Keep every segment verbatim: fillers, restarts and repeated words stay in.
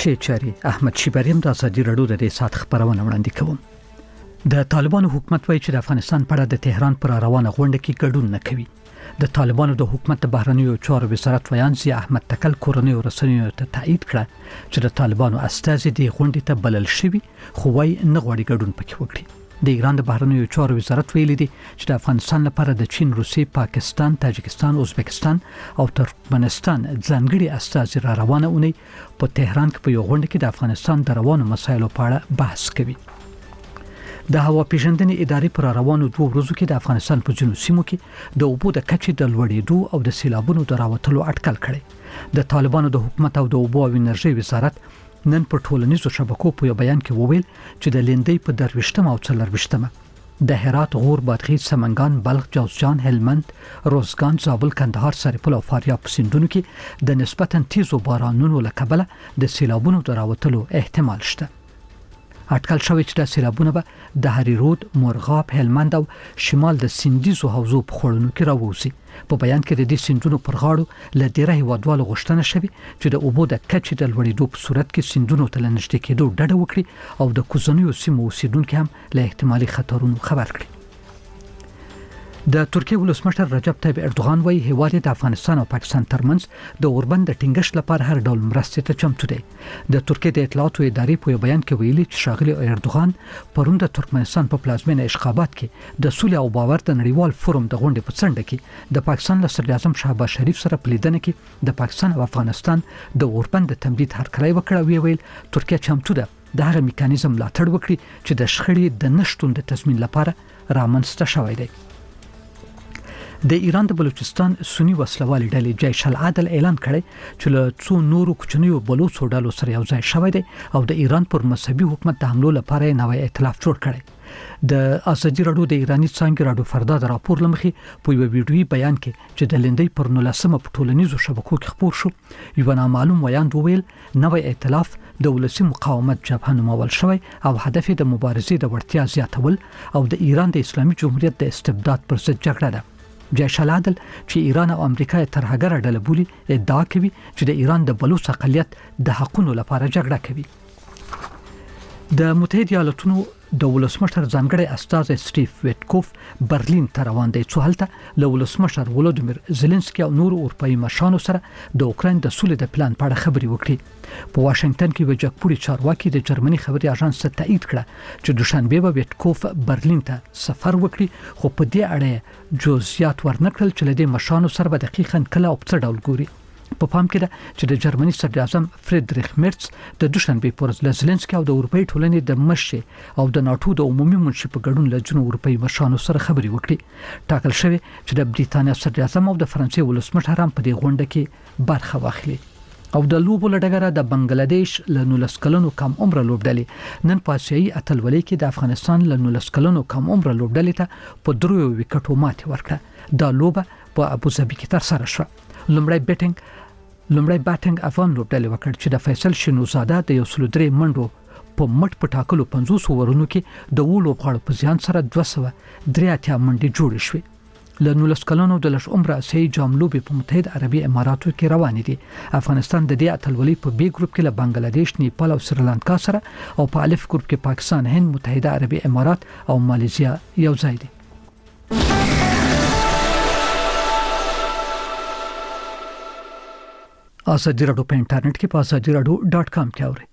شې چاري احمد شیبریم د ازادي رادیو د سات خبرونه وړاندې کوم. د طالبانو حکومت وایي چې د افغانستان په اړه د تهران پر روانه غونډه کې ګډون نه کوي. د طالبانو د حکومت د بهرنیو چارو وزارت ویان ضیا احمد تکل کورنۍ رسنیو ته تایید کړ چې د طالبانو استازي د غونډې ته بلل شوي خو وايي نه غواړي ګډون پکې وکړي. د ایران د بهرنیو چارو وزارت ویلي دی چې د افغانستان لپاره د چین، روسیې، پاکستان، تاجکستان، ازبکستان او ترکمنستان ځانګړي استازي را روانه اونۍ په تهران کې په یو غونډه کې د افغانستان د روانو مسایلو په اړه بحث کوي. د هوا پیژندنې ادارې پر روانو دوه ورځو کې د افغانستان په جنوب سیمو کې د اوبو د کچې د لوړېدو او د سیلابونو د راوتلو اټکل کړي. د طالبانو د حکومت او د اوبو او انرژي وزارت نن په ټولنیزو شبکو په یو بیان کې وویل چې د لیندۍ په درويشتمه او څلرويشتمه د هرات، غور، بادغیس، سمنګان، بلخ، جوزجان، هلمند، روزګان، زابل، کندهار، سرپل او فاریاب په سیندونو کې د نسبتاً تیزو بارانونو له کبله د سیلابونو د راوتلو احتمال شته. اټکل شوی چې د سیلابونو به د هریرود، مرغاب، هلمند او شمال د سیندیزو حوزو په خړونو کې راوځي. په بیان کې د دې سیندونو پر غاړو له ډیره هیوادوالو غوښتنه شوی چې د اوبو د کچې د لوړېدو په صورت کې سیندونو ته لنږدې کېدو ډډه وکړي او د کوزنیو سیمو اوسیدونکو هم له احتمالي خطرونو خبر کړي. د ترکیه ولسمشر رجب طیب اردوغان وایي هیواد د افغانستان او پاکستان ترمنځ د اوربند د ټینګښت لپاره هر ډول مرستې ته چمتو دی. د ترکیه د اطلاعاتو ادارې په بیان کې ویلي چې ښاغلي اردوغان پرون د ترکمنستان په پلازمینه اشخابات کې د سولې او باور د نړیوال فورم د غونډې په څنډه کې د پاکستان له صدر اعظم شهباز شریف سره په لیدنه کې د پاکستان او افغانستان د اوربند د تمدید هرکلی وکړ او ویل ترکیه چمتو ده د هغه میکانیزم ملاتړ وکړي چې د شخړې د نشټون د تضمین لپاره رامنځته شوی دی. د ایران د بلوچستان سنی وسلوالي ډلې جیش العدل اعلان کړی چې له څو نورو کوچنیو بلوچو ډلو سره یو ځای شوی دی او د ایران پر مذهبي حکومت د حملو لپاره نوی ائتلاف جوړ کړی. د ازادي رادیو د ایرانی څنګه رادیو فردا د راپور لمخې په یو ویډیوي بیان کې چې د لیندۍ پر نولسمه په ټولنیزو شبکو کې خپور شو یو نامعلوم ویاند وویل نوی ائتلاف د ولسی مقاومت جبهه نومول شوی او هدف د مبارزې د وړتیا زیاتول او د ایران د اسلامي جمهوریت د استبداد پر ضد جګړه ده. جیش العدل چې ایران او امریکا تر هغه ډله بولي ادعا کوي چې د ایران د بلوچ اقلیت د حقونو لپاره جګړه کوي. د متحده ایالاتونو د ولسمشر ځانګړي استازی سټیف ویټکوف برلین ته روان دی چې هلته له ولسمشر ولودیمیر زيلنسکي او نور اروپایي مشرانو سره د اوکراین د سولې د پلان په اړه خبرې وکړي. په واشنگټن کې وجکپوري چارواکي د جرمني خبري اژانس ته تایید کړه چې دوشنبه به ویټکوف برلین ته سفر وکړي خو په دې اړه جزئیات ورنکړل چې له مشرانو سره به دقیقاً کله او څه ډول ګوري. په پام کې ده چې د جرمني صدر اعظم فریدریخ مرتز د دوشنبه پر ورځ زيلنسکي او د اروپאי ټولنې د مشر او د ناتو د عمومي منشي په ګډون له جنو اروپאי مشرانو سره خبرې وکړي. ټاکل شوی چې د بریتانیا صدر اعظم او د فرانسې ولسمشر هم په دې غونډه کې برخه واخلي. او د لوبو لډګره د بنگلاديش له نولس کلنو کم عمر لوبډلې نن په آسیایي اتلولۍ کې د افغانستان له نولس کلنو کم عمر لوبډلې ته په درو وکټو ماتې ورکړه. دا لوبه په ابوظبي کې تر سره شوه. لومړی بیټینګ لومړی بیټینګ افغان لوبډلې وکړ چې د فیصل شینوزاده د یو سل درې منډو په مټ په ټاکلو پنځوس اورونو کې د وولو غاړو په ځان سره دوه سوه درې اتیا منډې جوړې شوې. له نولس کلونو د لږ عمره آسیایي جام لوبې په متحده عربي اماراتو کې روانې دي. افغانستان د دې اتلولۍ په بي ګروپ کې له بنگلاديش، نیپال او سریلانکا سره او په الف ګروپ کې پاکستان، هند، متحده عربي امارات او مالیزیا یو ځای دي. ازادي رادیو په انټرنیټ کې په ازادي رادیو ډاټ کام کې اورئ.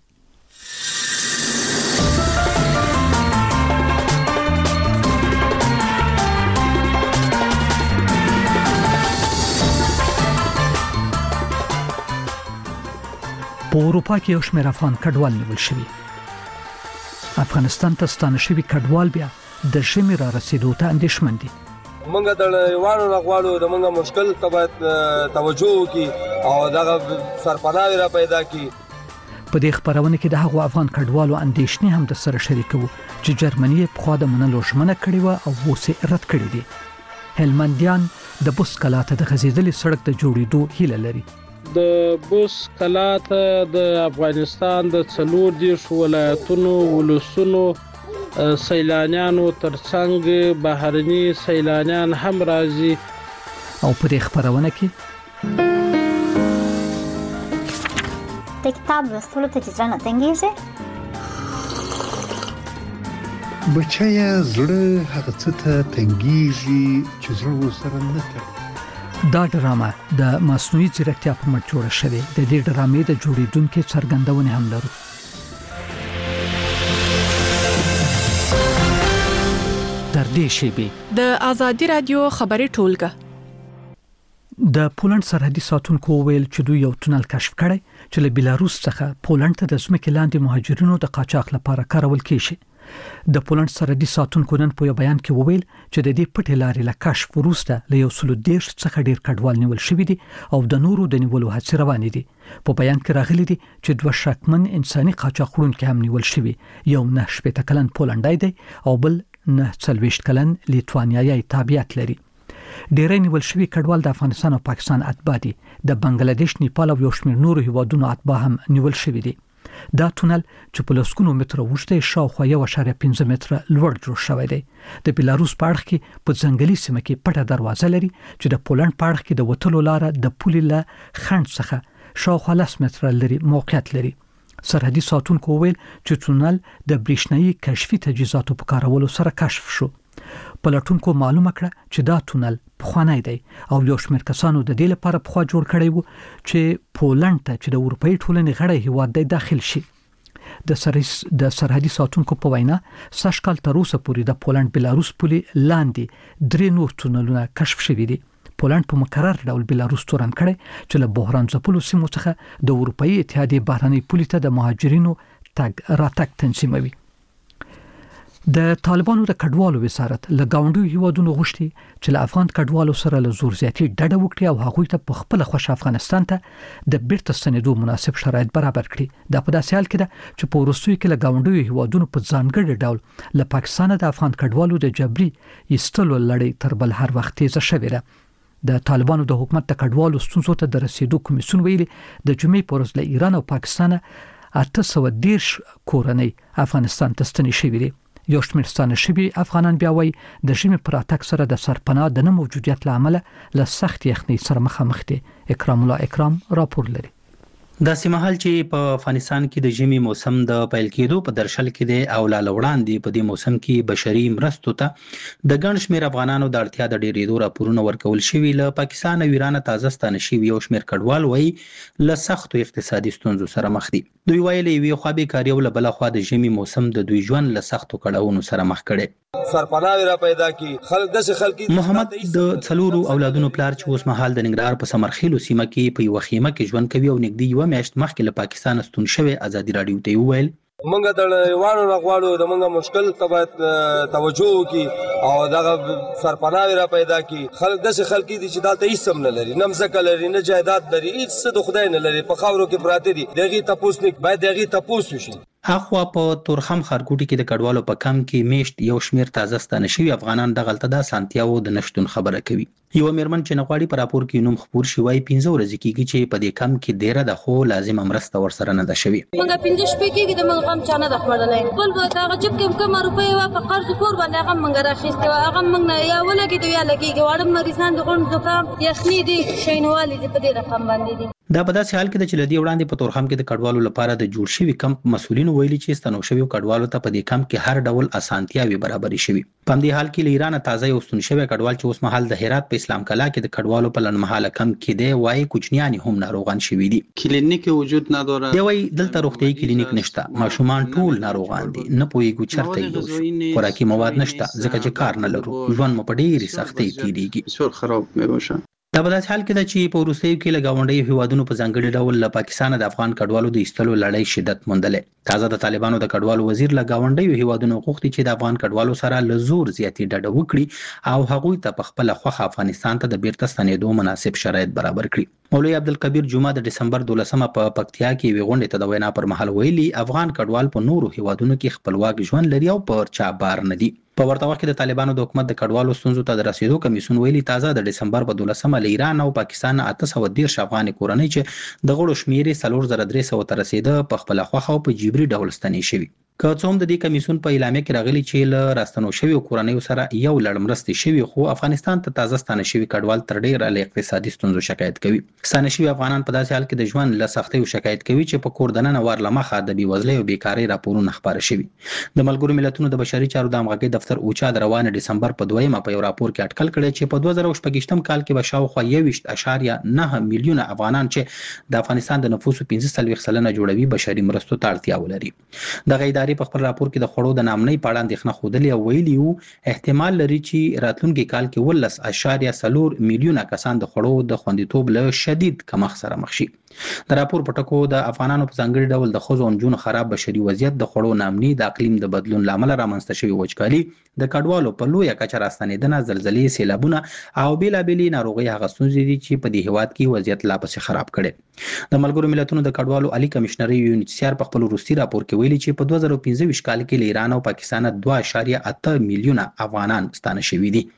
په اروپا کې یو شمېر افغان کډوال نیول شوي. افغانستان ته ستانه شوي کډوال بیا د ژمي را رسیدو ته اندېښمن دي. منګه د یوانو نغواړو د منګه مشکل ته باید توجه وکړي او دغه سرپناه را پیدا کړي. په دې خبرونه کې د هغو افغان کډوالو اندېښنې هم د سره شریکو چې جرمني په خوا د منلو ژمنه کړې و او اوس یې رد کړې دي. هلمندیان د بوس کلا ته د غځېدلي سړک د جوړېدو هیله لري. د بوس کلا ته د افغانستان د څلور دیرش ولایتونو ولسونو سیلانیانو ترڅنګ بهرني سیلانیان هم راځي. او په دې خبرونه کې د کتاب لوستلو ته چې زړه نه تنګېږي؟ بچیه زړه هغه څه ته تنګېږي چې زړه ورسره نه تړي. دا ډرامه د مصنوعي ځیرکتیا په مټ جوړه شوې. د دې ډرامې د جوړېدونکو څرګندونې هم لرو. تر دې شیبې د آزادي رادیو خبري ټولګه د پولند سرحدي ساتونکو ویل چې دوی یو تونل کشف کړی چې له بلاروس څخه پولند ته د ځمکې لاندې مهاجرینو د قاچاق لپاره کارول کیږي. د پولند سرحدي ساتونکو نن په یو بیان کې وویل چې د دې پټې لارې له کشف وروسته له یو سلو دیرش څخه ډیر کډوال نیول شوي دي او د نورو د نیولو هڅې روانې دي. په بیان کې راغلي دي چې دوه شکمن انساني قاچاقونکي هم نیول شوي. یو نه شپېته کلن پولندای دی او بل نه څلوېښت کلن لیتوانیایي تابعیت لري. ډیری نیول شوي کډوال د افغانستان او پاکستان اتباع دي. د بنگلاديش، نیپال او یو شمېر نورو هیوادونو اتباع هم نیول شوي دي. دا تونل چې په لسګونو متره اوږد دی شاوخوا یو اعشاریه پنځه متره لوړ جوړ شوی دی. د بلاروس په اړخ کې په ځنګلي سیمه کې پټه دروازه لري چې د پولند په اړخ کې د وټلو لاره د پولې له خنډ څخه شاوخوا لس متره لري موقعیت لري. سرحدي ساتونکو ویل چې تونل د برېښنايي کشفي تجهیزاتو په کارولو سره کشف شو. پلټونکو معلومه کړه چې دا تونل پخوانی دی او یو شمېر کسانو د دې لپاره پخوا جوړ کړی وو چې پولند ته چې د اروپאי ټولنې غړی هیواد دی داخل شي. د سرحدي د سرحدي ساتونکو په وینا سږ کال تر اوسه پورې د پولند بلاروس پولې لاندې درې نور تونلونه کشف شوي دي. پولند په مقرر ډول بلاروس تورن کړي چې له بحران ځپلو سیمو څخه د اروپאי اتحادیې بهرنۍ پولې ته د مهاجرینو تګ راتګ تنظیموي. د طالبانو د کډوالو وزارت له گاونډیو هیوادونو غوښتي چې له افغان کډوالو سره له زور زیاتي ډډه وکړي او هغوی ته په خپل خوښ افغانستان ته د بیرته ستنېدو مناسب شرایط برابر کړي. دا په داسې حال کې ده چې په وروستیو کې له گاونډیو هیوادونو په ځانګړي ډول له پاکستان د افغان کډوالو د جبري ایستلو لړۍ تر بل هر وخت تیزه شوې ده. د طالبانو د حکومت د کډوالو ستونزو ته د رسیدو کمیسیون ویلي د جمعې په ورځ له ایران او پاکستان اته سوه دېرش کورنۍ افغانستان ته ستنې شوي دي. یو شمېر ستانه شوي افغانان بیا وایي د ژمي پر راتګ سره د سرپناه د نه موجودیت له امله له سخت یخنۍ سره مخامخ دي. اکرام الله اکرام راپور لري. دا سیمهال چې په افغانستان کې د ژمي موسم د پیل کېدو په درشل کې دی او لا وړاندې په دې موسم کې بشري مرستو ته د ګڼ شمېر افغانانو د اړتیا د ډېرېدو راپورونه ورکول شوي. له پاکستان او ایران تازه ستانه شوي یو شمېر کډوال وایي له سختو اقتصادي ستونزو سره مخ دي. دوی وایي له یوې خوا بېکاري او له بله خوا د ژمي موسم د دوی ژوند له سختو کړاوونو سره مخ کړي. سرپناه را پیدا کی خلک داسې خلک محمد د څلورو اولادونو پلار چې اوس مهال د ننګرهار په سمرخیلو سیمه کې په یو خیمه کې ژوند کوي او نږدې یو میاشت مخکې له پاکستان ستون شوی آزادي رادیو ته وویل منګه د وانو غواړو د منګه مشکل ته باید توجه وکړي او دغه سرپناه را پیدا کی خلک داسې خلک دي چې دلته هیڅ هم نه لري، نه مځکه لري، نه جایداد لري، هیڅ څه د خدای نه لري، په خاورو کې پراته دي. دغه تپوس نه باید دغه تپوس وشي. اخوا په تورخم خارګوټي کې د کډوالو په کم کې میشت یو شمیر تازه ستانه شوي افغانان د غلطه د سانتیاو د نشټون خبره کوي. یو میرمن چې نغواړي پر راپور کې نوم خبر شوی پنځه ورځې کېږي چې په دې کم کې ډیره د خو لازم مرسته ورسره نه ده شوی. موږ پنځه شپې کېږي د موږ غم چانه د خړلای بل به دا غجب کې کوم روپۍ وا په قرض کور باندې هغه موږ راخېستي وا هغه موږ نه یا ولګي دی یا لګيږي واړم مریضان د غون زکام یخني دي شینوالي دي په دې رقم باندې دي. دا په داسې حال کې چې لدی وړاندې په تورخم کې د کډوالو لپاره د جوړ شوی کمپ مسولینو ویلي چې ستنو شوی کډوالو ته په دې کمپ کې هر ډول اسانتیاوي برابرې شوی. په دې حال کې له ایران تازه یو ستون شوی کډوال چې اوس مهال د هرات په اسلام کلا کې د کډوالو په لنمحاله کمپ کې دی وایي کوچنیان هم ناروغان شوي دي. کلینیک وجود نداره. دی وایي دلته روغتيایي کلینیک نشته، ماشومان ټول ناروغان دي، نه پوهیږو چرته یوسو، خوراکي مواد نشته ځکه چې کار نه لرو، ژوند مو په ډېرې سختۍ تېرېږي. بسیار خراب میباشه. دا په داسې حال کې ده چې په وروستیو کې له ګاونډیو هیوادونو په ځانګړي ډول له پاکستان د افغان کډوالو د ایستلو لړۍ شدت موندلې. تازه د طالبانو د کډوالو وزیر له ګاونډیو هیوادونو غوښتي چې د افغان کډوالو سره له زور زیاتې ډډه وکړي او هغوی ته په خپله خوښه افغانستان ته د بیرته ستنېدو مناسب شرایط برابر کړي. مولوي عبدالکبیر جمعه د ډسمبر دولسمه په پکتیا کې یوې غونډې ته د وینا پر مهال ویلي افغان کډوال په نورو هیوادونو کې خپلواک ژوند لري او پر چا بار نه دي. په ورته وخت کې د طالبانو د حکومت د کډوالو ستونزو ته د رسیدو کمیسیون ویلي تازه د ډسمبر په دولسمه له ایران او پاکستان اته سوه دېرش افغاني کورنۍ چې د غړو شمېر یې څلور زره درې سوه ته رسیده په خپله خوښه او په جبري ډول ستنې شوي. که څوم د دې کمیسون په اعلامیه کې راغلي چې له راستنو شوی کورنۍ سره یو لړ مرستې شوی خو افغانستان ته تازه ستانه شوی کډوال تر ډیره له اقتصادي ستونزو شکایت کوي. ستانه شوی افغانان په داسې حال کې د ژوند له سختیو شکایت کوي چې په کور دننه ور لمخه د بیوزلۍ او بیکاری راپورونه خبره شوی. د ملګرو ملتونو د بشري چارو د همغږي دفتر اوچا د روانه دسمبر په دویمه په یو راپور کې اټکل کړی چې په دوه زره شپږم کال کې به شاوخوا یوویشت اعشاریه نه میلیونه افغانان چې د افغانستان د نفوسو پنځه څلوېښت سلنه جوړوي بشري مرستو ته اړتیا ولري. دغه ادارې په خپل راپور کې د خړو د نامنۍ په اړه اندېښنه ښودلې او ویلي وو احتمال لري چې راتلونکي کال کې ولس اشاریه څلور میلیونه کسان د خړو د خوندیتوب له شدید کمښت سره مخ شي. د راپور په ټکو د افغانانو په ځانګړي ډول د ښځو او نجونو خراب بشري وضعیت د خړو نامنۍ د اقلیم د بدلون لامل رامنځته شوی وچکالي د کډوالو په لویه کچه راستنېدنه زلزلې سیلابونه او بیلابېلې ناروغۍ هغه ستونزې دي چې په دې هیواد کې وضعیت لا پسې خراب کړي. د ملګرو ملتونو د کډوالو عالی کمشنر یو ان ایچ سی آر په خپل وروستي راپور کې ویلي چې په دوه زره پنځه کال کې له ایران او پاکستان دوه اعشاریه اته میلیونه افغانان ستانه شوي دي.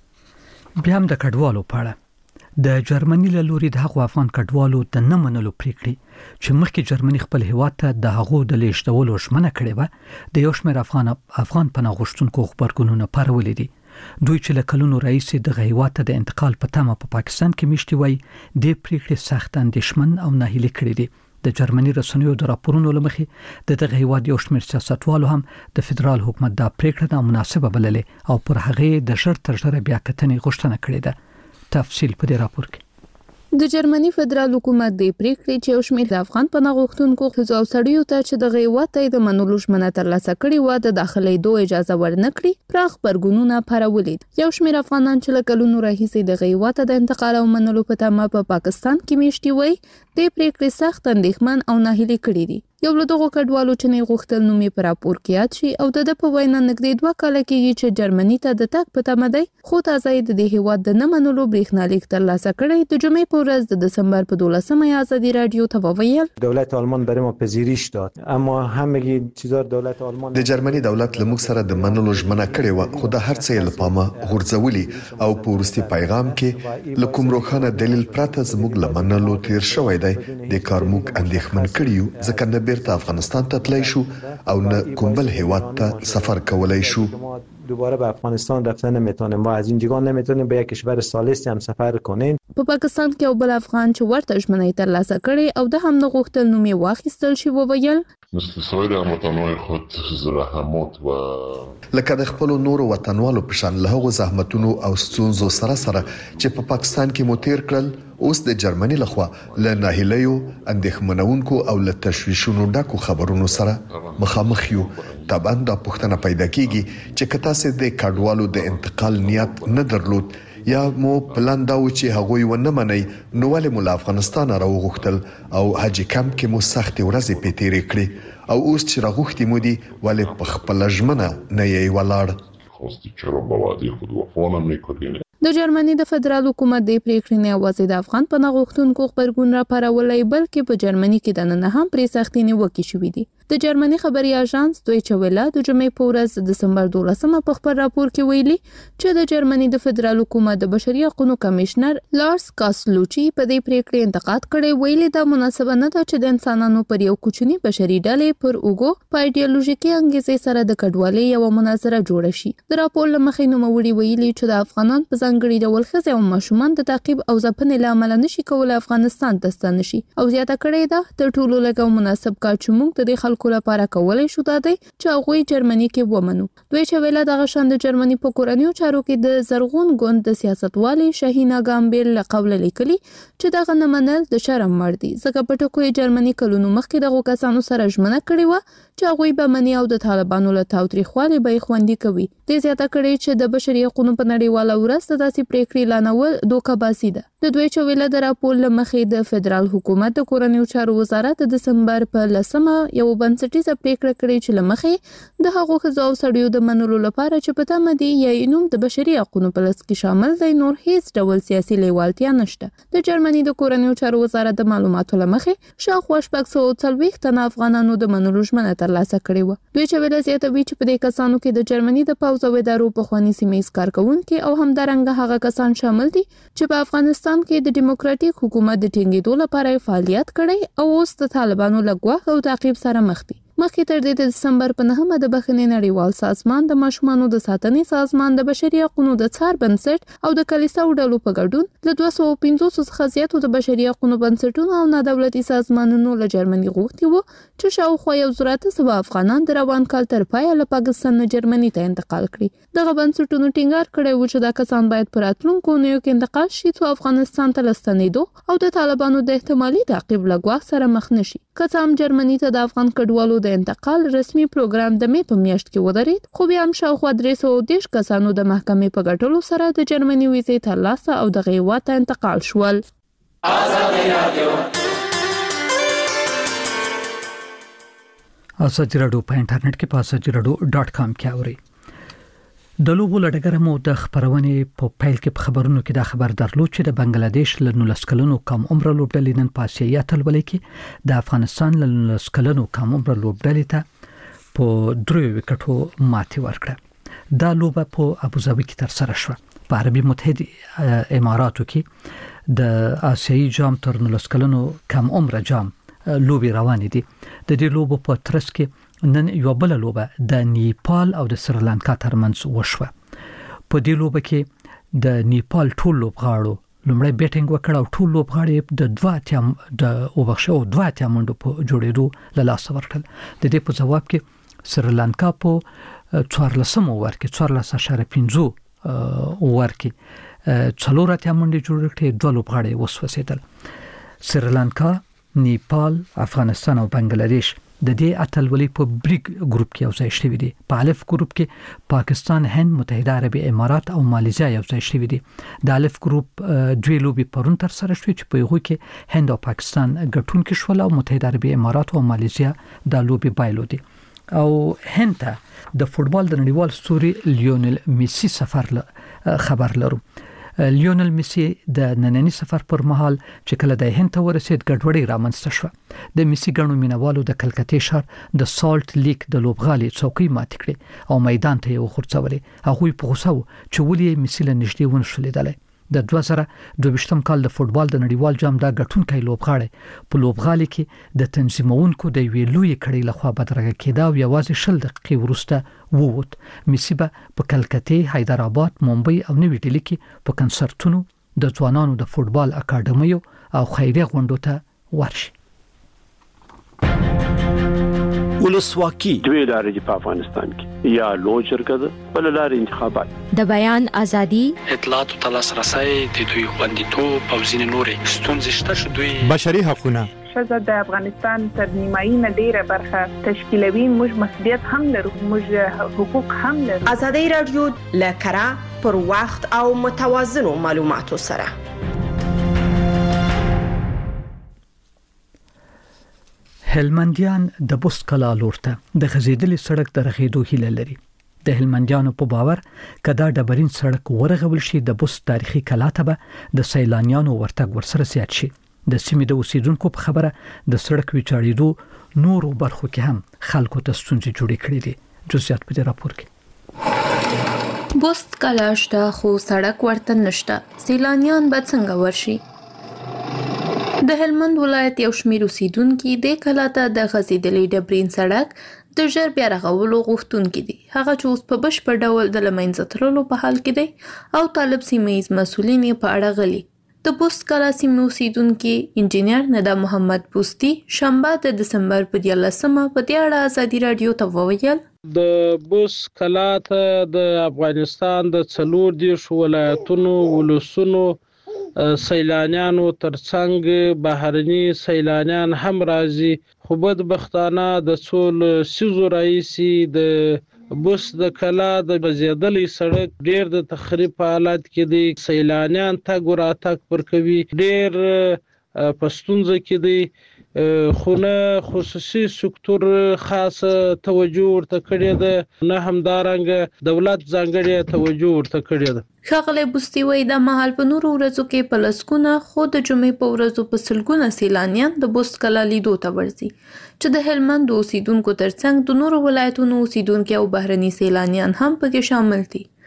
بیا هم د کډوالو په اړه د جرمني له لوري د هغو افغان کډوالو د نه منلو پریکړې چې مخکې جرمني خپل هیواد ته د هغو د لیږدولو ژمنه کړې وه د یو شمېر افغان افغان پناه غوښتونکو خبرګونونه پارولي دي. دوی چې له کلونو راهیسې دغه هیواد ته د انتقال په تمه په پاکستان کې میشتي وای د پریکړې سخت اندېښمن او ناهیلي کړي دي. د جرمني رسنیو د راپورونو لمخې د دغه هیواد یو شمېر سیاستوالو هم د فدرال حکومت دا پریکړه نامناسبه بللې او پر هغې د ژر تر ژره بیا کتنې غوښتنه کړې ده. تفصیل په دې راپور کې. د جرمني فدرال حکومت د پریکړې چې یو شمېر د افغان پناه غوښتونکو ښځو او سړیو ته چې دغه هیواد ته د منلو ژمنه ترلاسه کړې وه د داخلېدو اجازه ورنه کړي پراخ غبرګونونه پارولي. یو شمېر افغانان چې له کلونو راهیسې دغه هیواد ته د انتقال او منلو په تمه په پاکستان کې میشتي وای د پریکړې سخت اندېښمن او ناهیلي کړي دي. یو له دغو کډوالو چې نه غوښتل نوم یې په راپور کې یاد شي او د ده په وینا نږدې دوه کاله کېږي چې جرمني ته د تګ په تمه دی خو تازه یې د دې هیواد د نه منلو برېښنالیک ترلاسه کړی. د جمعې په ورځ د دسامبر په دولسمه یې ازادي رادیو ته وویل دولت آلمان برای ما پذیرش داد اما همگی چیزا دولت آلمان د جرمني دولت له موږ سره د منلو ژمنه کړې و خو د هر څه له پامه غورځولي او په وروستي پیغام کې له کوم روښانه دلیل پرته زموږ له منلو تیر شوی دی. د کار موږ اندېښمن کړي یو ځکه نه بیرته افغانستان تطلعی شو او نه کوم بل هیواد ته سفر کولای شو. دوباره به افغانستان رفتن نمیتونیم و از اینجا نمیتونیم به یک کشور ثالثی هم سفر کنیم. په پاکستان کې یو بل افغان چې ورته ژمنه ترلاسه کړې او د هم نه غوښتل نوم یې واخیستل شي وویل مثل سایر هموطنان خود زحمات و لکه د خپل نورو وطنوالو په شان له هغو زحمتونو او ستونزو سره سره چې په پاکستان کې مو تیر کړل اوس د جرمني لخوا له ناهیلیو اندېښمنونکو او له تشویشونو ډکو خبرونو سره مخامخ یو. طبعا دا پوښتنه پیدا کیږي چې که تاسو د کډوالو د انتقال نیت نه درلود یا مو پلان دا و چې هغوی و نه منئ نو ولې مو له افغانستان راوغوښتل او حج کمپ کې مو سختې ورځې پې تېرې کړې او اوس چې راغوښتي مو دي ولې په خپله ژمنه نه یې ولاړ خواستی چرا به وعده خود وفا نمی‌کنید. د جرمني د فدرال حکومت د پریکړې نه یوازې د افغان پناه غوښتونکو خبرګون راپارولی بلکې په جرمني کې دننه هم پرې سختې نیوکې شوې دي. د جرمني خبري اژانس دویچه ویله د جمعې په ورځ د دسمبر دولسمه په خپل راپور کې ویلي چې د جرمني د فدرال حکومت د بشري حقوقو کمشنر لارس کاسلوچي په دې پریکړې انتقاد کړی. ویلي دا مناسبه نه ده چې د انسانانو پر یو کوچني بشري ډلې پر اوګو په ایډیالوژیکي انګیزې سره د کډوالۍ یو مناظره جوړه شي. د راپور له مخې نوموړي ویلي چې د افغانان په ځانګړي ډول ښځې او ماشومان د تعقیب او ځپنې له امله نشي کولی افغانستان ته ستانه شي او زیاته کړې ده تر ټولو لږ او مناسب کار چې موږ د دې خلکو لپاره کولای شو دا دی چې هغوی جرمني کې ومنو. دوی چې ویله دغه شان د جرمني په کورنیو چارو کې د زرغون ګوند د سیاستوالې شاهینه ګامبیل له قوله لیکلي چې دغه نه منل د شرم وړ دي ځکه په ټکو یې جرمني کلونو مخکې دغو کسانو سره ژمنه کړې وه چې هغوی به مني او د طالبانو له تاوتریخوالي به یې خوندي کوي. دې زیاته کړې چې د بشري حقوقو په نړیواله ورځ ته داسې پریکړې اعلانول دوکهبازي ده. د دوی چې ویله د راپور له مخې د فدرال حکومت د کورنیو چارو وزارت د دسمبر په لسمه یو بنسټیزه پریکړه کړې چې له مخې د هغو ښځو او سړیو د منلو لپاره چې په تمه دي یا یې نوم د بشري حقوقو په لست کې شامل دی نور هیڅ ډول سیاسي لیوالتیا نشته. د جرمني د کورنیو چارو وزارت د معلوماتو له مخې شاوخوا شپږ سوه څلوېښت تنه افغانانو د منلو ژمنه ترلاسه کړې وه. دوی چې ویله زیاتوي چې په دې کسانو کې د جرمني د پوځ او ادارو پخواني سیمه ییز کارکوونکي او همدارنګه هغه کسان شامل دي چې په افغانستان کې د ډیموکراتیک حکومت د ټینګېدو لپاره فعالیت کړی او اوس د طالبانو له ګواښ او تعقیب سره مخ دي. مخکې تر دې د دسمبر په نهمه د بخښنې نړیوال سازمان د ماشومانو د ساتنې سازمان د بشري حقوقو د څار بنسټ او د کلیساو ډلو په ګډون له دوه سوه پنځوس څخه زیاتو د بشري حقوقو بنسټونو او نادولتي سازمانونو له جرمني غوښتي وو چې شاوخوا یو زر اته سوه افغانان د روان کال تر پایه له پاکستان نه جرمني ته انتقال کړي. دغه بنسټونو ټینګار کړی و چې دا کسان باید په راتلونکو اونیو کې انتقال شي څو افغانستان ته لستنېدو او د طالبانو د احتمالي تعقیب له ګواښ سره مخ نشي. که څه هم جرمني ته د افغان کډوالو د انتقال رسمي پروګرام د مې په میاشت کې ودرېد، خو بیا هم شاوخوا درې سوه دېرش کسانو د محکمې په ګټلو سره د جرمني ویزې ترلاسه او دغه هېواد ته انتقال شول. ازادي راډیو په انټرنیټ کې په ازادي راډیو ډاټ کام کې اوري. د لوبو لړګره مو د خبرونې په پیل کې په خبرونو کې دا خبر درلود چې د بنگلاديش له نولس کلنو کم عمر لوبډلې نن په آسیایي اتلولۍ کې د افغانستان له نولس کلنو کم عمر لوبډلې ته په درې وکټو ماتې ورکړه. دا لوبه په ابوظبي کې ترسره شوه. په عربي متحده اماراتو کې د آسیایي جام تر نولس کلنو کم عمر جام لوبي روانې دي. د دې لوبو په ترڅ کې نن یو بل لوبه د نیپال او د سریلانکا ترمنځ وشوه. په دې لوبه کې د نیپال ټول لوبغاړو لومړی بیټینګ وکړ او ټول لوبغاړي د دوه اتیا د وبښو دوه اتیا منډو په جوړېدو له لاسه ورکړل. د دې په جواب کې سریلانکا په څوارلسم اوور کې څوارلس اعشاریه پنځه اوور کې څلور اتیا منډې جوړې کړې، دوه لوبغاړي وسوځېدل. سریلانکا، نیپال، افغانستان او بنگلاديش د دې اتلولۍ په بریګ ګروپ کې یو ځای شوي دي. په الف ګروپ کې پاکستان، هند، متحده عربي امارات او مالیزیا یو ځای شوي دي. د الف ګروپ دوی لوبي پرون تر سره شوې چې په هغه کې هند او پاکستان ګټونکي شول او متحده عربي امارات او مالیزیا د لوبي بایلودي. او هند ته د فوتبال د نړیوال ستوري لیونل میسی سفر خبر لرو. لیونل میسی د نننی سفر پر مهال چې کله د هند ته ورسید ګډوډي رامنځته شوه. د میسی ګڼو مینوالو د کلکتې ښار د سالت لیک د لوبغالي څوکۍ مات کړې او میدان ته یې وخورځولې. هغوی په غوسه و چې ولې میسی له نږدې ونه لیدلی. د دوه زره دوه ویشتم کال د فوتبال د نړیوال جام د ګټونکي لوبغاړي په لوبغالي کې د تنظیمونکو د ویلوې کړي لخوا بدرګه کېدا او یوازې شل دقیقې وروسته ووت. میسی به په کلکتې، حیدرآباد، ممبئی او نوې ډیلي کې په کنسرتونو، د ځوانانو د فوتبال اکاډمیو او خیریه غونډو ته ورشي. ولسواکي دوی لارې دي په افغانستان کې، یا لوی شرکت بل لارې انتخابات، د بیان ازادي، اطلاعات او تلاسرسي د دوی خوندیتوب او ځینې نورې ستونزې شته چې دوی بشري حقوقونه ښځه د افغانستان تر نیمایي نه ډیره برخه تشکیلوي. موږ مسؤلیت هم لرو، موږ حقوق هم لرو. ازادي راډیو له کره پر وخت او متوازنو معلوماتو سره. هلمندیان د بوست کلا لور ته د غزیدلې سړک د رغېدو هیله لري. د هلمندیانو په باور کدا ډبرین سړک ورغول شي د بوست تاریخي کلا ته به د سیلانیانو ورتګ ورسره زیات شي. د سیمې د اوسیدونکو په خبره د سړک ویجاړېدو نورو برخو کې هم خلکو ته ستونزې جوړې کړې دي. جزئیات په دې راپور کې. بوست کلا شته خو سړک ورته نشته، سیلانیان به څنګه ورشي؟ د هلمند ولایت یو شمېر اوسیدونکي د کلا ته د غځېدلې ډبرین سړک د ژر بیا رغولو غوښتونکي دي، هغه چې اوس په بشپړ ډول د له منځه تللو په حال کې دی او طالب سیمه ییز مسؤلین یې په اړه غلي. د بوست کلا سیمې اوسیدونکي انجینر ندا محمد بوستي شنبه د دسمبر په دیارلسمه په دې اړه ازادي راډیو ته وویل. د بوست کلا ته د افغانستان د څلور دېرش ولایتونو ولسونو سیلانیانو ترڅنګ بهرني سیلانیان هم راځي، خو بدبختانه د څو لسیزو راهیسې د بوست د کلا د غځېدلې سړک ډېر د تخریب په حالت کې دی. سیلانیان تګ وراتګ پر کوي، ډېر په ستونزه کې دی، خو نه خصوصي سکتور خاص توجه ورته کړې ده، نه همدارنګه دولت ځانګړې توجه ورته کړې ده. ښاغلی بوستي وایي دا مهال په نورو ورځو کې په لسګونه خو د جمعې په ورځو په سلګونه سیلانیان د بوست کلا لیدو ته ورځي چې د هلمند اوسیدونکو ترڅنګ د نورو ولایتونو اوسیدونکي او بهرني سیلانیان هم پکې شامل دي.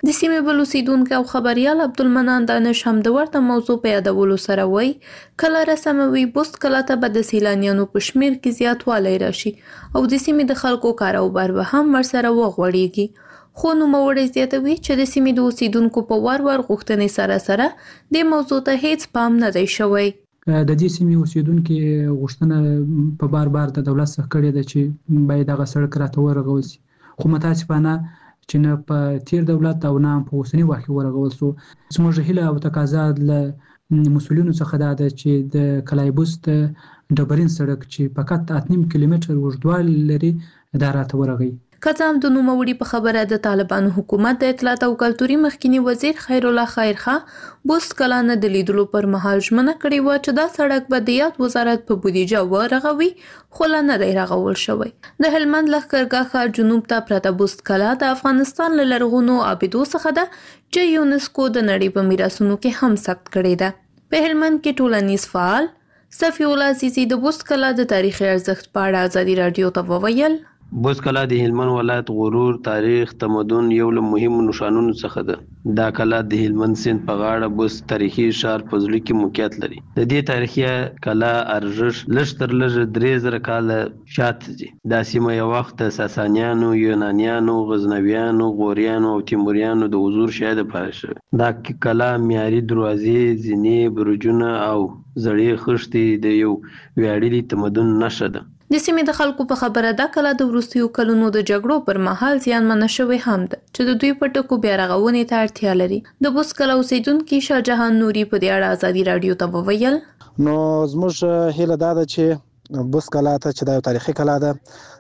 د سیمې بل اوسیدونکی او خبریال عبدالمنان دانش هم د ورته موضوع په یادولو سره وایي کله رسموي بست کله ته به د سیلانیانو په شمیر کې زیاتوالی راشي او د سیمې د خلکو کاروبار به هم ورسره وغوړېږي. خو نوموړی زیاتوي چې د سیمې د اوسیدونکو په وار وار غوښتنې سره سره د موضوع ته هیڅ پام نه دی شوی. د دې سیمې اوسیدونکو غوښتنه په بار بار د دولت څخه کړې ده چې باید دغه سړک راته ورغول شي، خو متاسفانه چې نه په تیر دولت او نه په اوسني وخت کې ورغول شو. زموږ هیله او تقاضا له مسؤلینو څخه دا ده چې د کلای بست ډبرین سړک چې فقط اته نیم کیلومتر اوږدوالی لري دا راته ورغی. که څه هم د نوموړي په خبره د طالبانو حکومت د اطلاعات او کلتوري مخکینی وزیر خیر الله خیرخه بست کله نه د لیدلو پر مهال ژمنه کړې وه چې دا سړک به د یاد وزارت په بودیجه ورغوي، خو لا نه دی رغول شوی. د هلمند لښکرګاه ښار جنوب ته پرته بست کلا د افغانستان له لرغونو عابدو څخه ده چې یونسکو د نړۍ په میراثونو کې هم ثبت کړې ده. په هلمند کې ټولنیز فعال صفی الله عزیزي د بست کلا د تاریخي ارزښت په اړه ازادي راډیو ته وویل. بست کلا د هلمند ولایت غرور، تاریخ، تمدن یو له مهمو نښانونو څخه ده. دا کلا د هلمند سیند په غاړه بست تاریخي ښار په زړه کې موقعیت لري. د دې تاریخي کلا ارزښت لږ تر لږه درې زره کاله شاته ځي. دا سیمه یو وخت د ساسانیانو، یونانیانو، غزنویانو، غوریانو او تیموریانو د حضور شاهده پاتې شوې. دا کلا معیاري دروازې، زینې، برجونه او زړې خښتې د یو ویاړلي تمدن نښه ده. د سیمې د خلکو په خبره دا کلا د وروستیو کلونو د جګړو پر مهال زیانمنه شوې هم ده چې د دوی په ټکو بیا رغونې ته اړتیا لري. د بست کلا اوسیدونکي شاه جهان نوري په دې اړه ازادي راډیو ته وویل. نو زموږ هیله دا ده چې بست کلا ته چې دا یو تاریخي کلا ده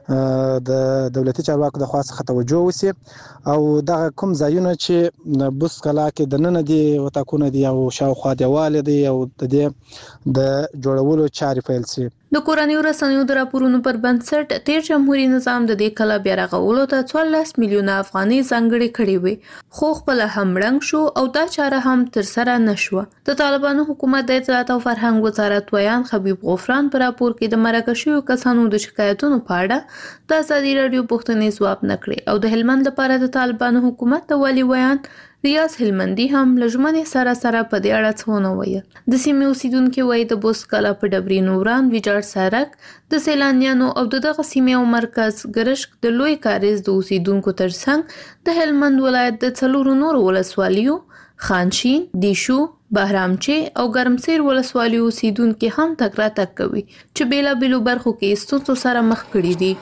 د دولتي چارواکو د خوا څخه توجه وشي او دغه کوم ځایونه چې بست کلا کې د ننه دي وتاکونه دي او شاوخوا دیواله دي او د دې د جوړولو چارې پیل شي. د کورنیو رسنیو د راپورونو پر بنسټ تیر جمهوریت نظام د دې کلا بیا رغولو ته څوارلس میلیونه افغانۍ ځانګړې کړې وې، خو خپله هم ړنګ شو او دا چاره هم ترسره نه شوه. د طالبانو حکومت د اطلاعات او فرهنګ وزارت ویان خبیب غفران په راپور کې د مرکه شویو کسانو د شکایتونو په اړه د ازادي راډیو پوښتنې ځواب نه کړې او د هلمند لپاره د طالبانو حکومت د والي ویان ریاض هلمندي هم له ژمنې سره سره په دې اړه څه ونه ویل. د سیمې اوسیدونکي وایي د بست کلا په ډبرین وران ویجاړ سړک د سیلانیانو او د دغه سیمې او مرکز ګرشک د لوی کاریز د اوسیدونکو ترڅنګ د هلمند ولایت د څلورو نورو ولسوالیو خانشین، دیشو، بهرامچه او ګرمسیر ولسوالیو اوسیدونکي هم تګ راتګ کوي چې بیلابیلو برخو کې ستونزو سره مخ کړي دي.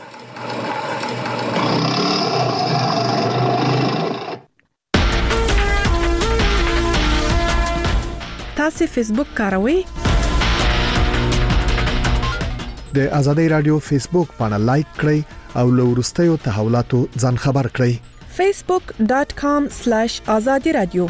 تاسو فیسبوک کاروئ؟ د ازادي رادیو فیسبوک پاڼه لایک کړئ او له وروستیو تحولاتو ځان خبر کړئ. فیسبوک ډاٹ کام سلیش ازادي رادیو.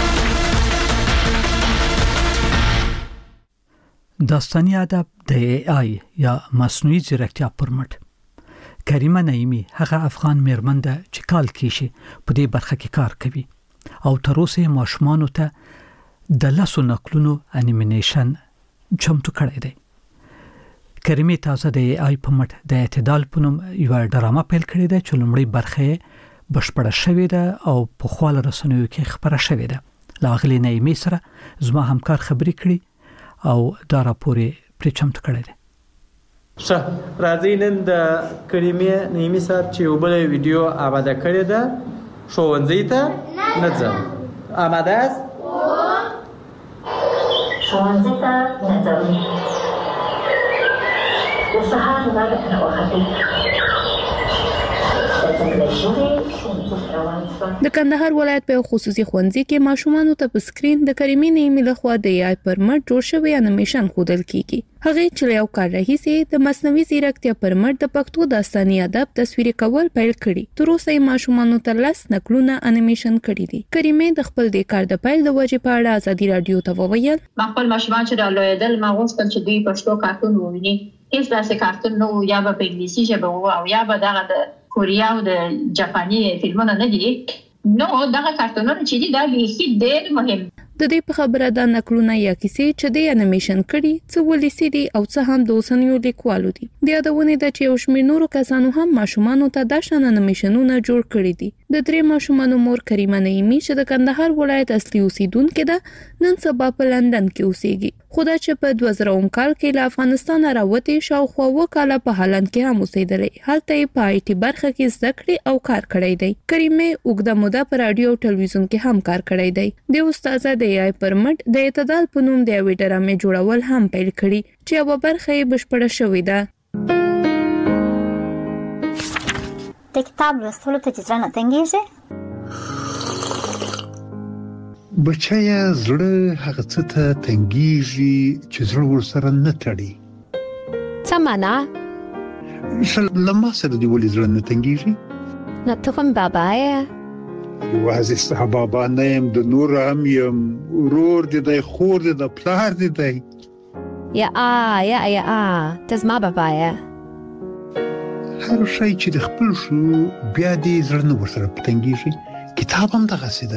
داستاني ادب د ای آی یا مصنوعي ځیرکتیا پر مټ کریمه نعیمی هغه افغان میرمن ده چې کال کېشي په دې برخه کې کار کوي او تر اوسه ماشومانو ته د لاسو نقلونو انیمیشن چمتو کړی دی. کریمه تازه د ای آی په مټ د اعتدال په نوم یو ډرامه پیل کړې ده چې لومړی برخه بشپړه شوې ده او په خپل رسنیو کې خبره شوې ده. لاغلی نعیمی سره زما همکار خبرې کړي او دا راپور پرې چمتو کړی دی. ښه راځئ نن د کریمه نعیمی صاحب چې یو بل ویډیو آماده کړې ده ښوونځي ته نه ځم. آماده است؟ ښوونځي ته نه ځم. د سهار لمر راوختی. د کندهار ولایت په خصوصي ښوونځي کې ماشومانو ته په سکرین د کریمې نعیمي لخوا د ای آی پر مټ جوړ شوی انیمیشن ښودل کیږي. هغه چې یو کال راهیسې د مصنوعي ځیرکتیا پر مټ د پښتو داستاني ادب تصویري کول پیل کړي. تر اوسه ماشومانو ته لس نقلونه انیمیشن کړي دي. کریمې د خپل د کار د پیل د وجې په اړه ازادي راډیو ته وویل. ما خپل ماشومان چې رالوېدل ما غوښتل چې دوی پښتو کارتون وویني. هیڅ داسې کارتون نه و، یا به په انګلیسي ژبه و او یا به دغه د کوریا او د جاپاني فلمونه نه دي. نو دغه کارتونونه چې دي دا بیخي ډېر مهم. د دې په خبره دا نقلونه یا کیسې چې د انیمیشن کړي څه ولیسي دي او څه هم د اوسنیو لیکوالو دي. د یادونه ده چې یو شمېر نورو کسانو هم ماشومانو ته دا شان انیمیشنونه جوړ کړي دي. د درې ماشومانو مور کریمه نعیمي چې د کندهار ولایت اصلي اوسیدونکې ده نن سبا په لندن کې اوسېږي خو دا چې په دوه زره اووم کال کې له افغانستان راوتې شاوخوا اووه کاله په هالند کې هم اوسېدلې هلته یې په آی ټي برخه کې زده کړې او کار کړی دی کریمه اوږده موده په راډیو او ټلویزیون کې هم کار کړی دی د استاده د ای پر مټ د اعتدال په نوم د یوې ډرامې جوړول هم پیل کړي چې یوه برخه یې بشپړه شوې ده د کتاب لوستلو ته چې زړه نه تنګېږي بچیا زړه هغه څه ته تنګېږي چې زړه ورسره نه تړي څه معنا شل لما سره دی ولې زړه نه تنګېږي نه ته هم بابا یې یوازې ستا بابا نه یم د نور هم یم ورور دی دی خور دی د پلار دی دی یا آ یا یا آ ته زما بابا یې هر شی چې د خپل شو بیا دې زړه نه ورسره تنګېږي کتاب هم دغسې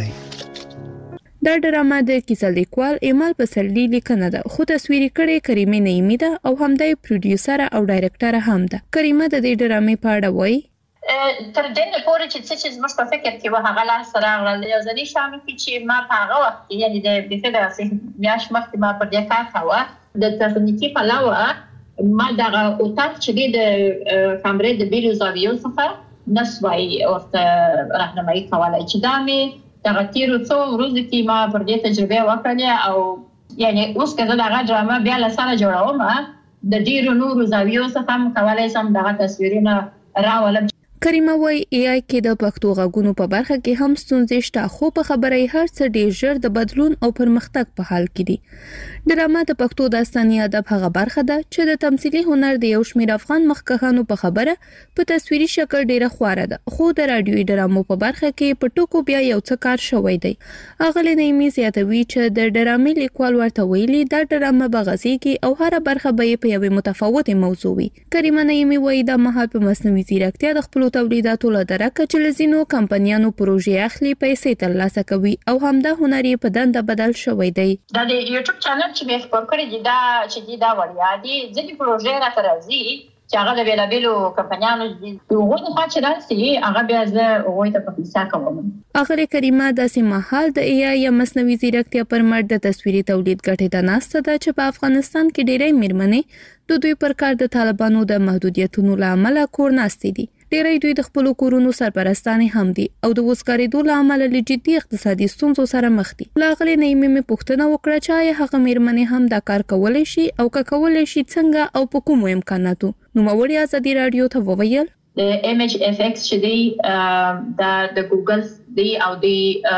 دی دا ډرامه د کیسه لیکوال ایمال پسرلي لیکنه ده خو تصویري کړې کریمه نعیمي ده او همدای پروډیوسر او ډایرکټر هم ده کریمه د دې ډرامې په اړه وایي تر دې نه پورې چې څه چې زموږ په فکر کې و هغه لاس راغله یو ځلې شامل کې چې ما په هغه وخت کې یعنې د بېخي دغسې میاشت مخکې ما پر دې کار کاوه د تخنیکي پلوه ما دغه اتاق چې دی د کامرې د بیلو زاویو څخه نسوای ورته راهنمایي کولی چې دا مې دغه تیرو څو ورځو کې ما پر دې تجربه وکړې او یعنې اوس که زه دغه ډرامه بیا له سره جوړوم د ډېرو نورو زاویو څخه هم کولی شم دغه تصویرونه راولم کریمه وای ای آی کې د پښتو غږونو په برخه کې هم ستونزې شته خو په خبره هر څه ډیر ژر د بدلون او پرمختګ په حال کې دي ډرامه د پښتو داستاني ادب هغه برخه ده چې د تمثيلي هنر د یو شمېر افغان مخکښانو په خبره په تصویري شکل ډیره خواره ده خو د رادیوي ډرامو په برخه کې په ټکو بیا یو څه کار شوی دی اغلی نعیمي زیاتوي چې د ډرامې لیکوال ورته ویلي دا ډرامه به غږیږي او هر برخه به په یوې متفاوتې موضوع وي کریمه نعیمي وایي دا مهال په مصنوعي ځیرکتیا د خپلو تولیداتو له درکه چې له ځینو کمپنیانو پروژې اخلي پیسې ترلاسه کوي او همدا هنر یې په دنده بدل شوی دی دا د یوټیوب چینل چې مې خپور کړی دی دا چې دی دا وړیا دي ځینې پروژې راته راځي چې هغه د بېلابېلو کمپنیانو دي هغوی خوا چې راسي هغه بیا زه هغوی ته په پیسه کوم اخر کریمه داسې مهال د ای آی یا مصنوعي ځیرکتیا پر مټ د تصویري تولید ګټې ته ناسته ده چې په افغانستان کې ډېری میرمنې د دوی پر کار د طالبانو د محدودیتونو له امله کور ناستې دي ډېری دوی د خپلو کورونو سرپرستانې هم دي او د وزګارېدو له امله له جدي اقتصادي ستونزو سره مخ دي له هغلې نعیمې مې پوښتنه وکړه چې آیا هغه میرمنې هم دا کار کولی شي او که کولی شي څنګه او په کومو امکاناتو نوموړې ازادي راډیو ته وویل د ایمیج اف ایکس چې دی دا د ګوګل دی او دی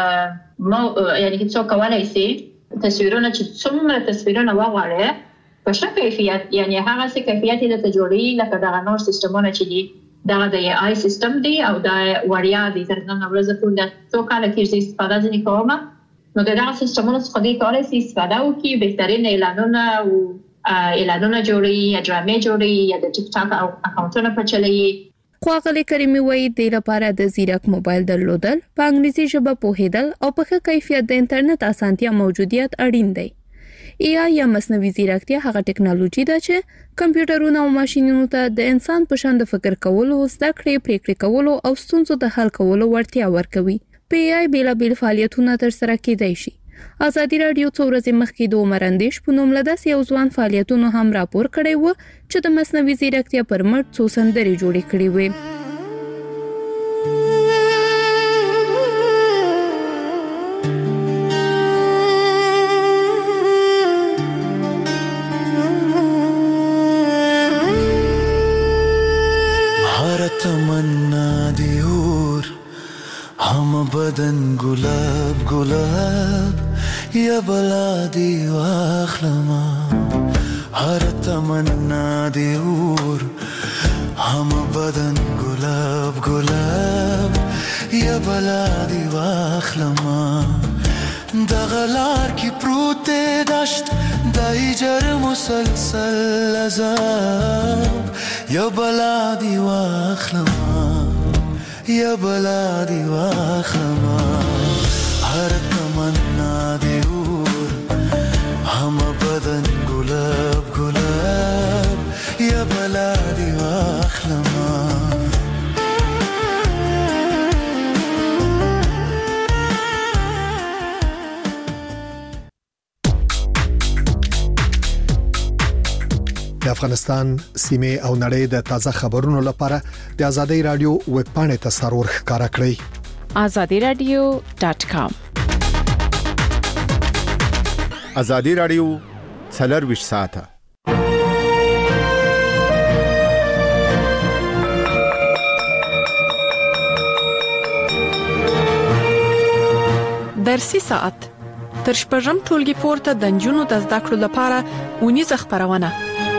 مو یعنی چې څوک کولی شي تصویرونه چې څومره تصویرونه وغواړي په ښه کیفیت یعنی هغه څه کیفیت یې درته جوړوي لکه دغه نور سیسټمونه چې دي دا د ای آی سیستم دی او دا وړیا دی تر نن ورځې پورې د څو کاله کېږي استفاده ځینې کومه نو د دغه سیستمونو څخه دوی کولی شي استفاده وکړي بهترین اعلانونه او اعلانونه جوړوي یا ډرامې جوړوي یا د ټیک ټاک اکاونټونه په چلوي خو هغلې کریمې وایي دې لپاره د ځیرک موبایل درلودل په انګلیسي ژبه پوهېدل او په ښه کیفیت د انټرنیټ اسانتیا موجودیت اړین دی ای آی یا مصنوعي ځیرکتیا هغه ټکنالوژي ده چې کمپیوټرونو او ماشینونو ته د انسان په شان د فکر کولو، زده کړې، پریکړې کولو او ستونزو د حل کولو وړتیا ورکوي. په ای آی بیلابیل فعالیتونه ترسره کیدای شي. ازادي راډیو څو ورځې مخکې د عمر اندیش په نوم له داسې یو ځوان فعالیتونو هم راپور کړی و چې د مصنوعي ځیرکتیا پر مټ څو سندرې جوړې کړې وې. तमन्ना दी और हम बदन गुलाब गुलाब या बला दी वाखलमा हर तमन्ना दी और हम बदन गुलाब गुलाब या बला दी वाखलमा दगलार की प्रूते दश्त दाई जर मुसलसल अजाब या बला दी वाखलमा या बला दी वाखलमा हर तमन्ना दे और हम बदन गुलाब गुलाब या बला दी वाखलमा د افغانستان سیمه او نړۍ د تازه خبرونو لپاره د ازادي رادیو ویب پاڼې ته سرور ښکارا کړئ azadi radio dot com ازادي رادیو څلور ساعته درسي ساعت تر شپږم ټولګي پورته د جنونو د زده کړو لپاره ونیزه خبرونه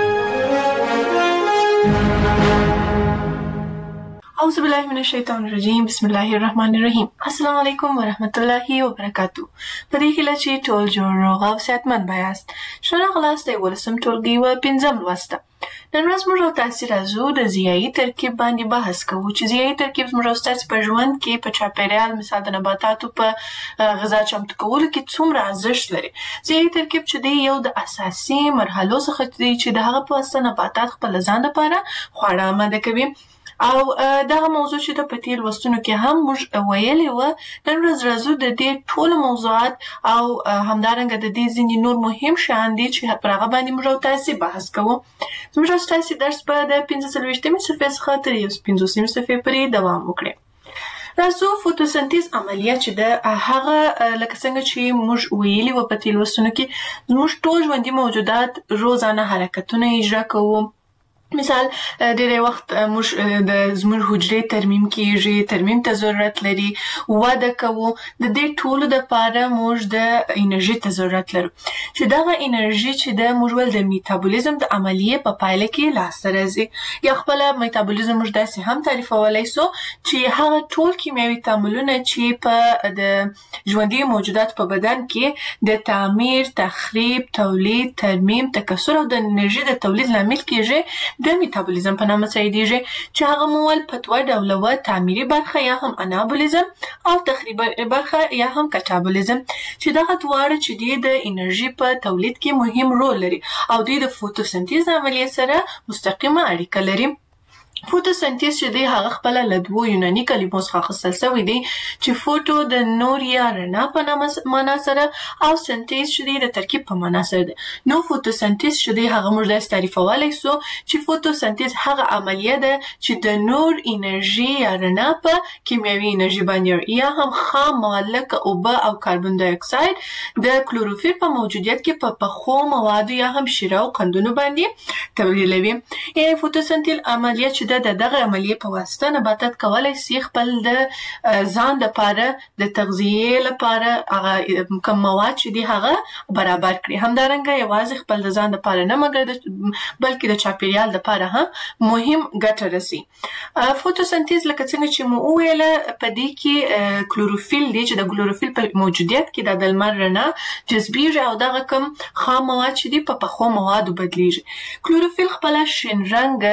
اعوذ بالله من الشیطان الرجیم بسم الله الرحمن الرحیم السلام علیکم ورحمت الله وبرکاتو په دې کې چې ټول جوړ روغ او صحتمند بایاست شنو غلاست د ولسم ټولګي و پنځم لوسته نن ورځ موږ تاسو راځو د ضیايي ترکیب باندې بحث کوو چې ضیايي ترکیب موږ تاسو په ژوند کې په چاپیریال مثال د نباتاتو په غذا چمتو کولو کې څومره ارزښت لري ضیايي ترکیب چې دی یو د اساسي مرحلو څخه دی چې د هغه په واسطه نباتات خپل ځان لپاره خواړه آماده کوي او دا موضوع چې د پتیل وستونو کې هم موږ ویلې و نن ورځ راځو د دې ټول موضوعات او همدارنګه د دې ځینې نور مهم شیان دي چې پر هغه باندې موږ تاسو بحث کوو موږ تاسو درس په د پنځه څلوېښتمې صفحې څخه تر یو پنځوسمې صفحې پورې دوام وکړي راځو فوتوسنتیز عملیه چې د هغه لکه څنګه چې موږ ویلي و په تیل وستونو کې موږ ټول ژوندي موجودات روزانه حرکتونه اجرا کوو مثال ډېر وخت موږ د زموږ حجرې ترمیم کیږي ترمیم ته ضرورت لري واده کوو د دې ټولو لپاره موږ د انرژي ته ضرورت لرو چې دا انرژي چې د موږ ول د میټابولیزم د عملیه په پایله کې لاسته راځي یا خپل میټابولیزم موږ داسې هم تعریفولای سو چې هغه ټول کیمیاوي تعاملونه چې په د ژوندي موجودات په بدن کې د تعمیر تخریب تولید ترمیم تکثر او د انرژي د تولید لامل کیږي د میټابولیزم په نامه سیدیږي چې هغه مول په دوه ډوله و تعمیري برخه یا هم انابولیزم او تخریبي برخه یا هم کټابولیزم چې دغه دواړه چې د انرژي په تولید کې مهم رول لري او د فوتوسنتیز عملیه سره مستقیمه اړیکه لري فوتوسنتیز چې دی هغه خپل له دوه یوناني کلمو څخه اخیستل شوی دی چې فوټو د نور یا رڼا په معنا سره او سنتیز چې دی د ترکیب په معنا سره دی نو فوتوسنتیز چې دی هغه موږ د تعریفولای سو چې فوتوسنتیز هغه عملیه ده چې د نور انرژي یا رڼا په کیمیاوي انرژي باندې یا هم خام مواد لکه اوبه او کاربن ډای اکساید د کلوروفیل په موجودیت کې په پخو موادو یا هم شیره او قندونو باندې تبدیلوي یعنی فوتوسنتیز عملیه چې د دغه عملیه په واسطه نباتات کولای شي خپل د ځان لپاره د تغذیه لپاره هغه کوم مواد چې دی هغه برابر کړي همدارنګه یوازې خپل د ځان لپاره نه مګر بلکې د چاپیریال لپاره هم مهم ګټه رسي فوتوسنتیز لکه څنګه چې مو ویله په دې کې کلوروفیل دی چې د کلوروفیل په موجودیت کې د لمر رڼا جذبیږي او دغه کوم خام مواد چې دی په پخو موادو بدلیږي کلوروفیل خپل شین رنګ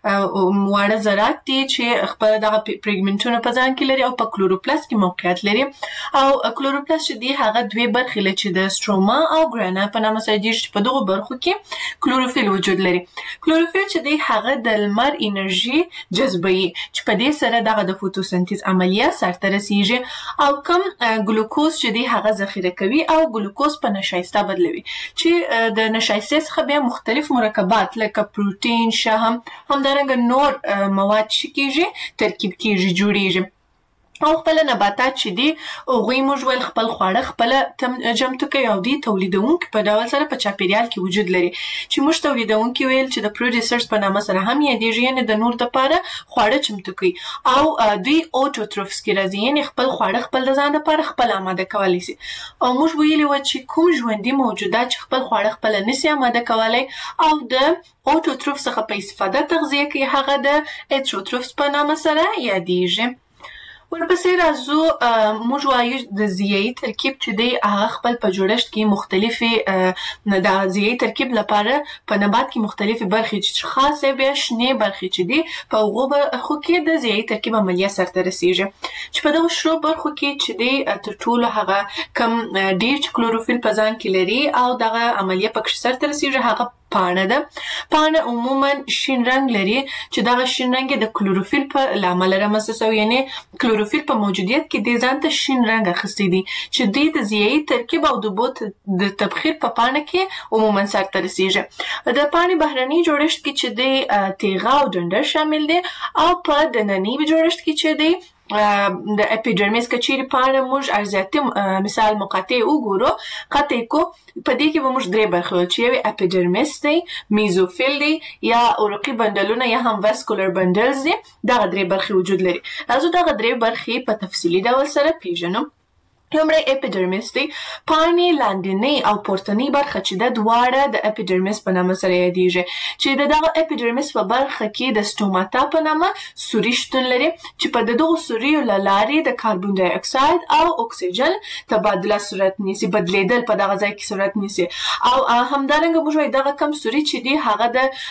واړه ذرات دي چې خپل دغه پیګمنټونه په ځان کې لري او په کلوروپلاست کې موقعیت لري او کلوروپلاست چې دی هغه دوه برخې لري چې د سټروما او ګرانا په نامه سره په دغه برخو کې کلوروفیل وجود لري کلوروفیل چې دی هغه د لمر انرژي جذبوي چې په دې سره دغه د فوتوسنتیز عملیه سرته رسیږي او کوم ګلوکوز چې دی هغه ذخیره کوي او ګلوکوز په نشایسته بدلوي چې د نشایسته څخه بیا مختلف مرکبات لکه پروتین شحم همدارنګه نور مواد چې کیږي ترکیب کیږي جوړیږي او خپل نباتات چې دي هغوی موږ ول خپل خواړه خپل جمع کوي او دي تولیدونکو په ډول سره په چاپیریال کې وجود لري چې موږ تولیدونکو ویل چې د پروډوسرز په نامه سره هم یادېږي یعنی د نور لپاره خواړه چمتو کوي او دوی اوټوټروفس کې راځي یعنی خپل خواړه خپل ځان لپاره خپل آماده کولی شي او موږ ویلي و چې کوم ژوندي موجودات چې خپل خواړه خپل نشي آماده کولی او د اوټوټروفس څخه په استفاده تغذیه کوي هغه د هیټروټروفس په نامه سره یادېږي ورپسې راځو موږ وایو د ضیايي ترکیب چې دی هغه خپل په جوړښت کې مختلفې د ضیايي ترکیب لپاره په نبات کې مختلفې برخې چې خاصه بیا شنې برخې چې دي په هغو برخو کې د ضیايي ترکیب عملیه سرته رسیږي چې په دغه شنو برخو کې چې دی تر ټولو هغه کم ډېر چې کلوروفیل په ځان کې لري او دغه عملیه پکې سرته رسیږي هغه پاڼه ده. پاڼه عموما شین رنګ لري چې دغه شین رنګ د کلوروفیل په لامل رامنځته شوی، یعنی کلوروفیل په موجودیت کې د ځان ته شین رنګ اخیستی دي چې دوی د ضیایي ترکیب او د اوبو د تبخیر په پاڼه کې عموما سرته رسیږي. د پاڼې بهرني جوړښت کې چې د تیغه او ډنډر شامل دي او په دنني جوړښت کې چې دی د اپیډرمیس کچېرې پاڼه موږ ارضیاتي مثال مقاطع وګورو، قطع کو په دې کې به موږ درې برخې وایو چې یو اپیډرمیس دی، میزوفیل دی یا عروقي بندلونه یا هم واسکولر بندلز دي. دغه درې برخې وجود لري. راځو دغه درې برخې په تفصیلي ډول سره پیژنو. لومړی اپیډرمیس دی. پاڼې لاندنۍ او پورتنۍ برخه چې د دواړه د اپیډرمیس په نامه سره یادیږي، چې د دغه اپیډرمیس په برخه کې د سټوماتا په نامه سوري شتون لري چې په دغه سوریو له لارې د کاربن ډای اکساید او اکسیجن تبادله صورت نیسي، بدلیدل په دغه ځای کې صورت نیسي. او همدارنګه موږ وایو دغه کم سوري چې دی هغه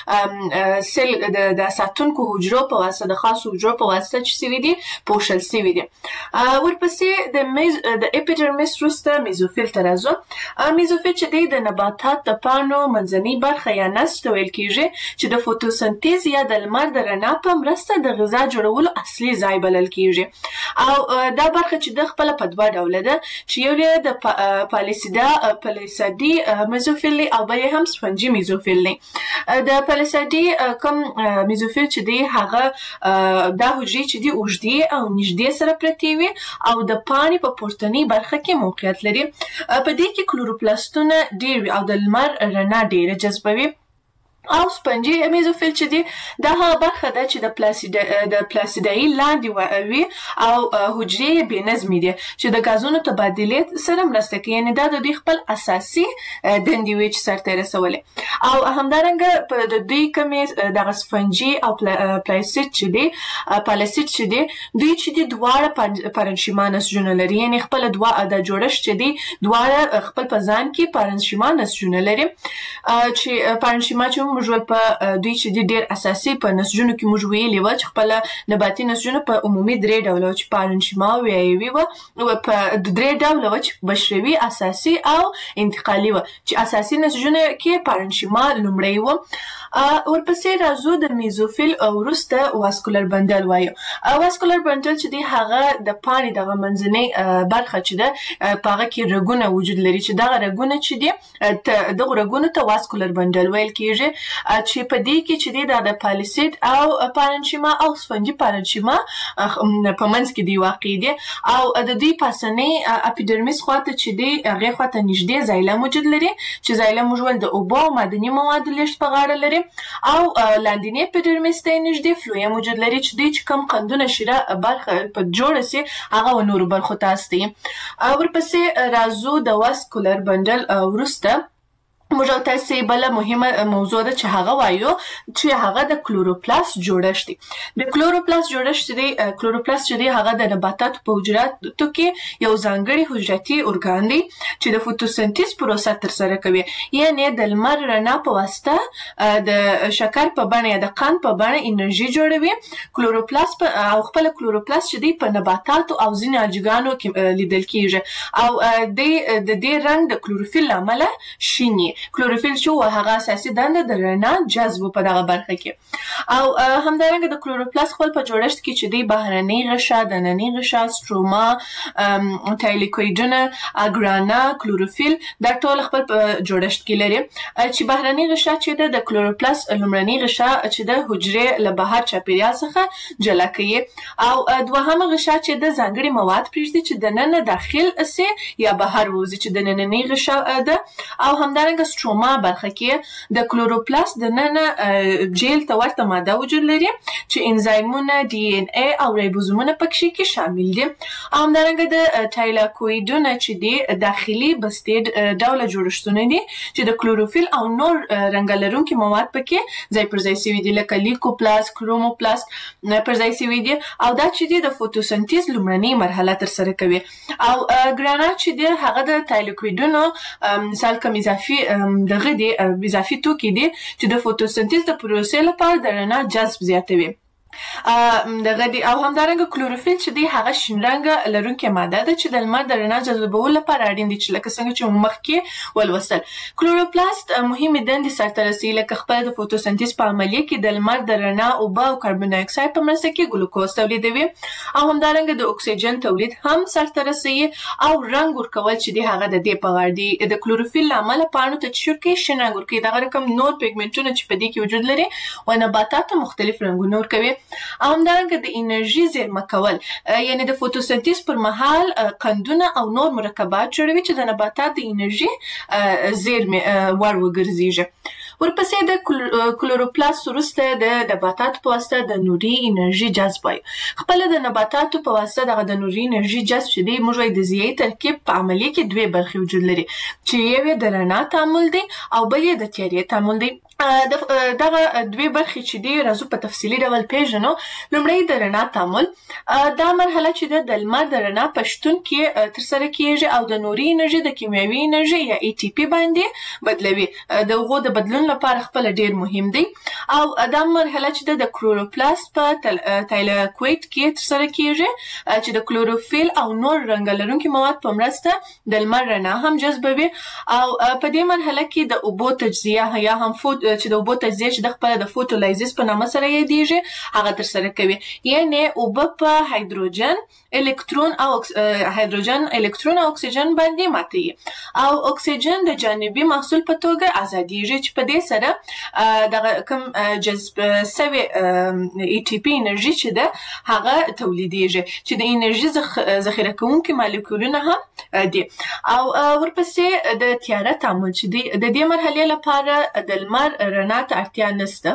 د سیل د ساتونکو حجرو په واسطه د خاصو حجرو په واسطه چې سوي دي پوښل سوي دي. ورپسې د میز د اپیډرمیس وروسته میزوفیل ته راځو. میزوفیل چې دی د نباتات د پاڼو منځنۍ برخه یا نسج ته ویل کیږي چې د فوتوسنتیز یا د لمر د رڼا په مرسته د غذا جوړولو اصلي ځای بلل کیږي. او دا برخه چې د خپل په دوه ډوله ده چې یو یې د پالیسیدا پالیسادي میزوفیل دی او بل هم سپنجي میزوفیل دی. د پالیسادي کوم میزوفیل چې دی هغه دا حجرې چې دی اوږدې او نږدې سره پرتې وي او د پاڼې په پورتنۍ برخه کې موقعیت لري. په دې کې کلوروپلاستونه ډېر وي او د لمر رڼا ډېره جذبوي. او سپنجي میزوفیل چې دی دا هغه برخه ده چې د پلاسیدا د پلاسیدایي لاندې وي او حجرې بې نظمې دي چې د غازونو تبادلې سره مرسته کوي، یعنې دا د دوی خپل اساسي دندې وي چې سرته یې رسولې. او همدارنګه په د دوی کومې دغه سپنجي او پلاسید چې دی پالاسید چې دی دوی چې دی دواړه پارنشیما نسجونه لري، یعنې خپل دوه د جوړښت چې دی دواړه خپل په ځان کې پارنشیما نسجونه لري چې پارنشیما چې موږ په دوی چې دی ډېر اساسي په نسجونو کې موږ ویلي وه چې خپله نباتي نسجونه په عمومي درې ډوله وه چې پارنشیما ویایوي وه، په درې ډوله وه چې بشروي، اساسي او انتقالي وه چې اساسي نسجونه کې پارنشیما لومړی وه. ورپسې راځو د میزوفیل وروسته واسکولر بندل وایو. واسکولر بندل چې دی هغه د پاڼې دغه منځنۍ برخه چې ده په هغه کې رګونه وجود لري چې دغه رګونه چې دی دغو رګونو ته واسکولر بندل ویل کیږي چې په دې کې چې دی دا د پالیسید او پارنشیما او سفنجي پارنشیما په منځ کې دی واقع دي. او د دوی پاسنۍ اپیډرمیس خواته چې دی هغې خواته نږدې زایله موجود لري چې زایله موږ ویل د اوبو او معدني موادو لیږد په غاړه لري. او لاندنۍ اپیډرمیس ته یې نږدې فلویم موجود لري چې دوی چې کوم قندونه شیره برخه په جوړه سي هغه نورو برخو ته استي. ورپسې راځو د واسکولر بندل وروسته موږ او تاسې بله مهمه موضوع ده چې هغه وایو چې هغه د کلوروپلاست جوړښت دی. د کلوروپلاست جوړښت چې دی کلوروپلاست چې دی هغه د نباتاتو په حجراتو کې یو ځانګړی حجراتي ارګان دی چې د فوتوسنتیز پروسه ترسره کوي، یعنې د لمر رڼا په واسطه د شکر په بڼه یا د قند په بڼه انرژي جوړوي. کلوروپلاست او خپل کلوروپلاست چې دی په نباتاتو او ځینې الجګانو کې لیدل کیږي او د دې رنګ د کلوروفیل له امله شین وي. کلوروفیل چې و هغه اساسي دنده د رڼا جذب په دغه برخه کې. او همدارنګه د کلوروپلاست خپل په جوړښت کې چې دی بهرنۍ غشا، دننۍ غشا، سټروما، تایلیکویډونه، اګرانا، کلوروفیل دا ټول خپل په جوړښت کې لري چې بهرنۍ غشا چې ده د کلوروپلاست لومړنۍ غشا چې د حجرې له بهر چاپیریال څخه جلا کوي. او دوهمه غشا چې د ځانګړي مواد پرېږدي چې دننه داخل سي یا بهر ووځي چې د نننۍ غشا ده. او همدارنګه سټروما برخه کې د کلوروپلاست د ننه جیل ته ورته ماده وجود لري چې انزایمونه، ډي ان ای او ریبوزومونه پکې کې شامل دي. همدارنګه د تایلاکویډونه چې دي داخلي بستې ډوله جوړښتونه دي چې د کلوروفیل او نور رنګ لرونکي مواد پکې ځای پر ځای سوي دي لکه لیکوپلاست، کروموپلاست پر ځای سوي دي او دا چې دي د فوتوسنتیز لومړنۍ مرحله ترسره کوي. او ګرانا چې دي هغه د تایلاکویډونو مثال کوم اضافي دغه دي اضافي توکي دي چې د فوتوسنتیز د پروسې لپاره د رڼا جذب زیاتوي. دغه دی او همدارنګه کلوروفیل چې دی هغه شین رنګ لرونکې ماده ده چې د لمر د رڼا جذبولو لپاره اړین دي چې لکه څنګه چې مخکې ولوستل. کلوروپلاست مهمې دندې سرته رسوي لکه خپله د فوتوسنتیز په عملیه کې د لمر د رڼا، اوبه او کاربن ډای اکساید په مرسته کې ګلوکوز تولیدوي او همدارنګه د اکسیجن تولید هم سرته رسوي او رنګ ورکول چې دی هغه د دې په غاړه دي. د کلوروفیل له امله پاڼو ته چې شور کوي شین رنګ ورکوي. دغه رقم نور پیګمنټونه چې په دې کې وجود لري و نباتاتو مختلف رنګونه ورکوي. او همدارنګه د انرژي زیرمه کول یعنی د فوتوسنتیز پر مهال قندونه او نور مرکبات جوړوي چې د نباتات د انرژي زیرمې ور وګرځيږي. ورپسې د کلوروپلاست وروسته د نباتاتو په واسطه د نوري انرژي جذبوي. خپل د نباتاتو په واسطه دغه د نوري انرژي جذب چې دی موږ وایي د ضیایي ترکیب په عملیه کې دوه برخې وجود لري چې یو یې د رڼا تعامل دی او بل یې د تیارې تعامل دی. دغه دوه برخې چې دی راځو په تفصیلي ډول پیژنو. لومړی د رڼا تعامل. دا مرحله چې د لمر د رڼا په شتون کې ترسره کیږي او د نوري انرژي د کیمیاوي انرژي یا ای ټي پي باندې بدلوي. د هغو د بدلون لپاره خپل ډیر مهم دی او دا مرحله چې د کلوروپلاست په تایلاکویت کې ترسره کیږي چې د کلوروفیل او نور رنګ لرونکي مواد په مرسته د لمر رڼا هم جذبوي او په دې مرحله کې د اوبو تجزیه یا هم فوت چې د اوبو تجزیه چې د خپل د فوتولایزس په نامه سره یادېږي هغه ترسره کوي. یعنی اوبه په هایدروجن الکترون او هایدروجن الکترون او اکسیجن باندې ماتي او اکسیجن د جانبي محصول په توګه ازادېږي چې په دې سره دغه کوم جذب سوي ای ټي پي انرژي چې ده هغه تولیدېږي چې د انرژي ذخیره کوونکي مالیکولونه هم دي. او ورپسې د تیاره تعامل چې دی د دې مرحلې لپاره د لمر رڼا ته اړتیا نشته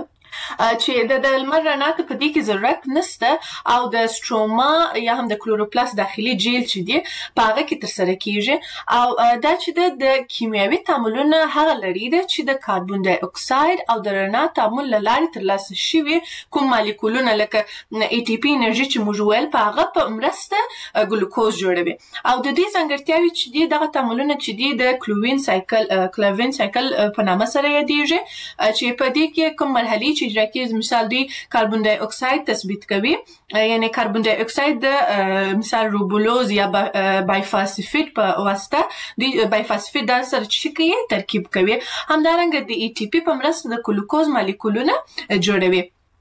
چې د لمر رڼا ته په دې کې ضرورت نشته او د سټروما یا هم د کلوروپلاست داخلي جیل چې دی په هغه کې ترسره کیږي او دا چې د کیمیاوي تعاملونه هغه لري چې د کاربن ډای اکساید او د رڼا تعامل له لارې ترلاسه شوي کوم مالیکولونه لکه ای ټي پي انرژي چې موږ ویل په هغه په مرسته ګلوکوز جوړوي او د دې ځانګړتیاوې چې دي دغه تعاملونه چې دي د کلوین سایکل کلوین سایکل په نامه سره یادېږي چې په دې کې کوم مرحلې چې اجرا کیږي. مثال دی کاربن ډای اکساید تثبیت کوي یعنی کاربن ډای اکساید د مثال روبولوز یا بایفاسفیټ په واسطه دی بایفاسفیټ د سره چې کوي ترکیب کوي. همدارنګه د ای ټي پي په مرسته د ګلوکوز مالیکولونه جوړوي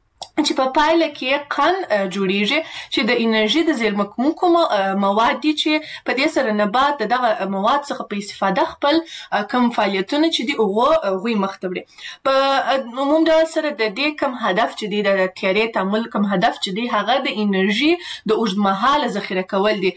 چې په پایله کې قند جوړیږي چې د انرژي د زیرمه کوونکو مواد دي چې په دې سره نبات دغه مواد څخه په استفاده خپل کوم فعالیتونه چې دي هغه هغوی مخته وړي. په عموم ډول سره د دې کوم هدف چې دی د تیارې تعامل کوم هدف چې دی هغه د انرژي د اوږدمهاله ذخیره کول دي.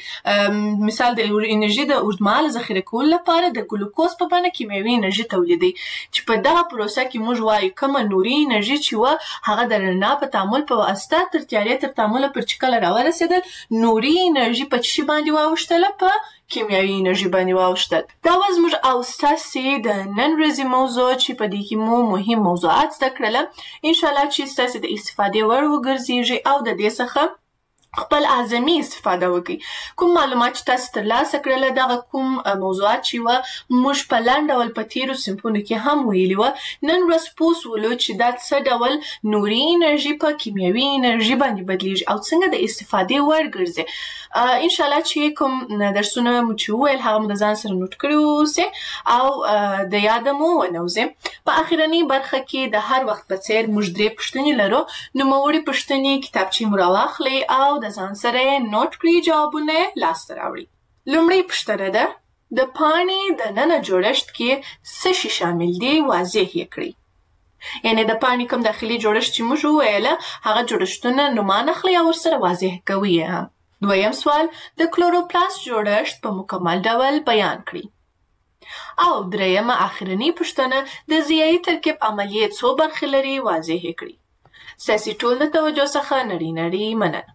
مثال د انرژي د اوږدمهاله ذخیره کولو لپاره د ګلوکوز په بڼه کیمیاوي انرژي تولیدوي چې په دغه پروسه کې موږ وایو کومه نوري انرژي چې وه هغه د رڼا په تعامل په واسطه تر تیارې تر تعامل پر چې کله راورسېدل نوري انرژي په چی باندې واوښتله په کیمیاوي انرژي باندې واوښتل. دا و زموږ او ستاسې د نن ورځې موضوع چې په دې کې مو مهم موضوعات زده کړله. انشاءالله چې ستاسې د استفادې وړ وګرځېږي او د دې څخه خپل اعظمي استفاده وکړي. کوم معلومات چې تاسو ترلاسه کړل دغه کوم موضوعات چې وه موږ په لنډ ډول په تیرو صنفونو کې هم ویلي وه. نن ورځ پوه سولو چې دا څه ډول نوري انرژي په کیمیاوي انرژي باندې بدلیږي او څنګه د استفادې وړ ګرځي. انشاءالله چې کوم درسونه مو چې وویل هغه مو د ځان سره نوټ کړي اوسئ او د یاده مو ونوځئ. په اخرنۍ برخه کې د هر وخت په څیر موږ درې پوښتنې لرو. نوموړې پوښتنې کتابچې مو راواخلئ او د ځان سره نوٹ کړئ جوابونه لاسته راوړئ. لومړی پوښتنه ده د پاڼې د ننه جوړښت کې څه شی شامل دي واضح یې کړئ. یعنی د پاڼې کوم داخلي جوړښت چې موږ وویله هغه جوړښتونه نومان اخلئ او ورسره واضح کوئ یې هم. دویم سوال د کلوروپلاست جوړښت په مکمل ډول بیان کړئ. او دریمه اخرنۍ پوښتنه د ضیایي ترکیب عملیې څو برخې لري واضح یې کړئ. ستاسې ټول د توجه څخه نړۍ نړۍ مننه.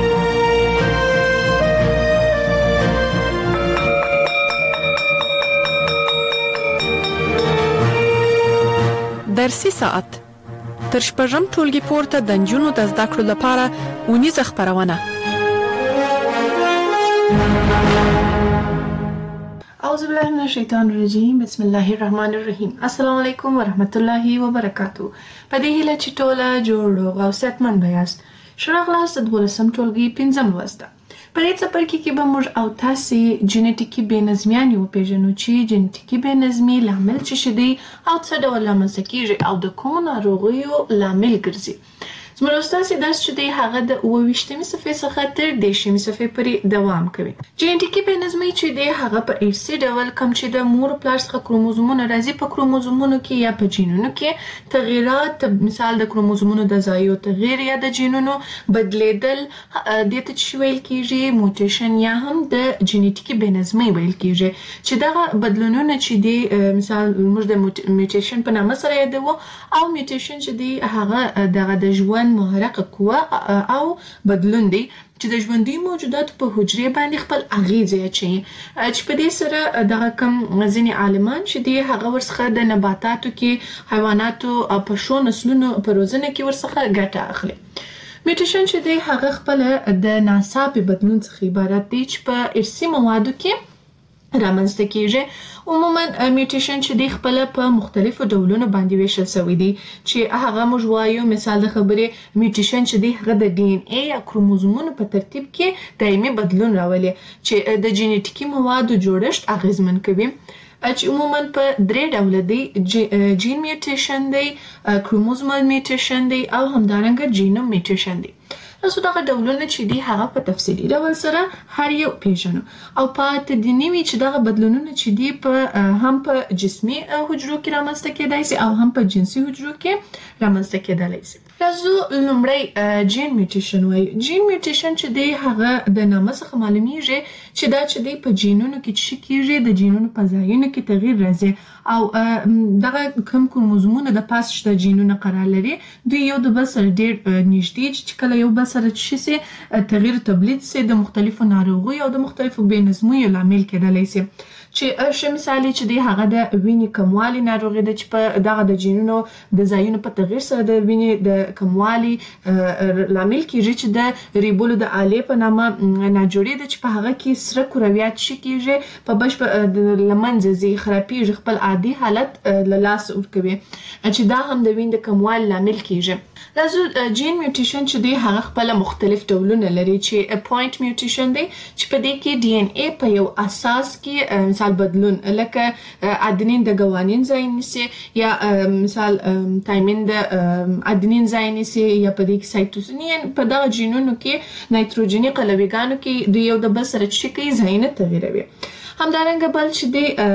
درسي ساعت تر شپږم ټولګي پورته د نجونو د زده کړو لپاره اونیزه خپرونه. اعوذ بالله من الشیطان الرجیم بسم الله الرحمن الرحیم. السلام علیکم ورحمت الله وبرکاتو. په دې هیله چې ټوله جوړ او صحتمند یاست. ښه راغلاست د دولسم ټولګي پنځم لوست ته. په دې څپرکي کې به موږ او تاسې جینیټیکي بېنظمیانې وپېژنو چې جینیټیکي بېنظمي لامل څه شی دی او څه ډول رامنځته کېږي او د کومو ناروغیو لامل ګرځي. زموږ ستاسې درس چې دی هغه د اووه ویشتمې صفحې څخه تر دېرشمې صفحې پورې دوام کوي. جینیټیکي بېنظمي چې دی هغه په ارثي ډول کوم چې د مور و پلار څخه کروموزومونه راځي په کروموزومونو کې یا په جینونو کې تغییرات، مثال د کروموزومونو د ځایو تغییر یا د جینونو بدلیدل، دې ته چې ویل کېږي موټیشن یا هم د جینیټیکي بېنظمۍ ویل کېږي چې دغه بدلونونه چې دی مثال موږ د موټیشن په نامه سره یادوو او موټیشن چې دی هغه دغه د ژوند محرکه قوه او بدلون دی چې د ژوندي موجوداتو په حجرې باندې خپل اغیزې اچوي چې په دې سره دغه کم ځینې عالمان چې دی هغه ورڅخه د نباتاتو کې، حیواناتو په ښو نسلونو په روزنه کې ورڅخه ګټه اخلي. میوټیشن چې دی هغه خپله د ناڅاپي بدلون څخه عبارت دی چې په ارثي موادو کې رامنځته کېږي. عموما میوټیشن چې دی خپله په مختلفو ډولونو باندې ویشل شوی دی چې هغه موږ وایو مثال د خبرې میوټیشن چې دی هغه د ډي ان ای یا کروموزومونو په ترتیب کې دایمي بدلون راولي چې د جینیټیکي موادو جوړښت اغیزمن کوي چې عموما په درې ډوله دی: جین میوټیشن دی، کروموزومل میوټیشن دی او همدارنګه جینوم میوټیشن دی. تاسو دغه ډولونه چې دی هغه په تفصیلي ډول سره هر یو پیژنو او پاتې دې نه وي چې دغه بدلونونه چې دی په هم په جسمي حجرو کې رامنځته کېدای سي او هم په جنسي حجرو کې رامنځته کېدلی سي. راځو لومړی جین میوټیشن وایو. جین میوټیشن چې دی هغه د نامه څخه معلومیږي چې دا چې دی په جینونو کې څه کېږي، د جینونو په ځایونو کې تغییر راځي او دغه کوم کروموزومونه د پاس شته جینونه قرار لري دوی یو د بل سره ډېر نږدې چې کله یو بل سره چې سي تغییر تولید سي د مختلفو ناروغیو او د مختلفو بېنظمیو لامل کېدلی سي. چې ښه مثال چې دی هغه د وینې کموالي ناروغي ده چې په دغه د جینونو د ځایونو په تغییر سره د وینې د کموالي لامل کېږي چې د ریبولو د آلې په نامه ناجوړي ده چې په هغه کې سره کرویات څه کېږي په بشپړ له منځه ځي، خرابېږي، خپل عادي حالت له لاسه ورکوي چې دا هم د وینې د کموالي لامل کېږي. راځو جین میوټیشن چې دی هغه خپله مختلف ډولونه لري چې پوینټ میوټیشن دی چې په دې کې ډي ان ای په یو اساس کې مثال بدلون لکه ادنین د ګوانین ځای نیسي یا مثال تایمین د ادنین ځای نیسي یا په دې کې سایتوسینین په دغه جینونو کې نایتروجني قلویګانو کې د یو د بل سره چې کوي ځایونه تغییروي. همدارنګه بل چې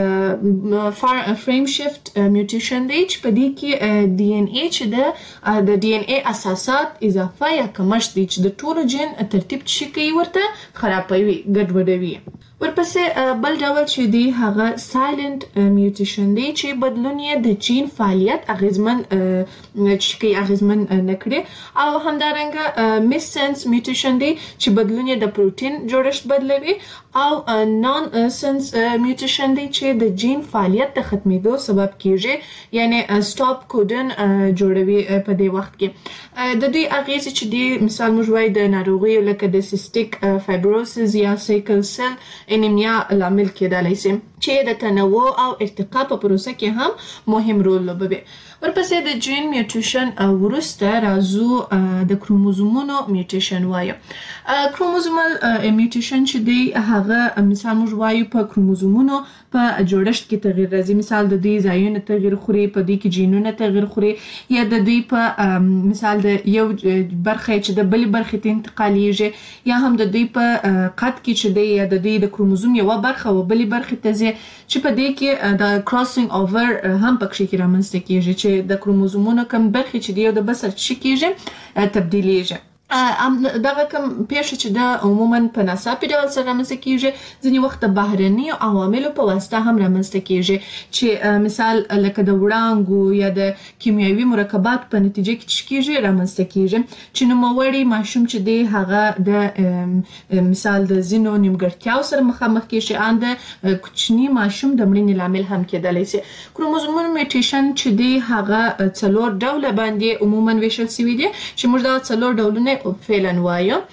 دی فریم شفت میوټیشن دی چې په دې کې ډي ان ای چې د د ډي ان ای اساسات اضافه یا کمښت دی چې د ټولو جین ترتیب چې کوي ورته خرابوي، ګډوډوي. ورپسې بل ډول چې دی هغه سایلنت میوټیشن دی چې بدلون یې د جین فعالیت اغیزمن چې کوي اغیزمن نه کړي او همدارنګه میس سنس میوټیشن دی چې بدلون یې د پروتین جوړښت بدلوي او نان سنس میوټیشن دی چې د جین فعالیت د ختمېدو سبب کېږي یعنی سټاپ کوډن جوړوي په دې وخت کې. د دوی اغیزې چې دی مثال موږ وایو د ناروغیو لکه د سیسټیک فایبروسز یا سیکل سیل انیمیا لامل کېدلی سي چې د تنوع او ارتقا په پروسه کې هم مهم رول لوبوي. ورپسې د جین میوټیشن وروسته راځو د کروموزومونو میوټیشن وایو. کروموزومل میوټیشن چې دی هغه مثال موږ وایو په کروموزومونو په جوړښت کې تغییر راځي، مثال د دوی ځایونه تغییر خوري، په دوی کې جینونه تغییر خوري یا د دوی په مثال د یو برخه چې د بلې برخې ته انتقالیږي یا هم د دوی په قد کې چې دی یا د دوی د کروموزوم یوه برخه و بلې برخې ته ځي چې په دې کې د کراسینګ اوور هم پکې کې رامنځته کېږي چې د کروموزومونو کوم برخې چې دی یو د بل سره چې کېږي تبدیلیږي. دغه کوم پیښه چې د عموما په ناڅاپي ډول سره رامنځته کېږي ځینې وخت د بهرنیو عواملو په واسطه هم رامنځته کېږي چې مثال لکه د وړانګو یا د کیمیاوي مرکبات په نتیجه کې چې کېږي رامنځته کېږي چې نوموړی ماشوم چې دی هغه د مثال د ځینو نیمګړتیاو سره مخامخ کېږي ان د کوچني ماشوم د مړینې لامل هم کېدلی سي. کروموزومونو میوټیشن چې دی هغه څلور ډوله باندې عموما ویشل سوي دي چې موږ دا څلور ډولونه فعلا وایو.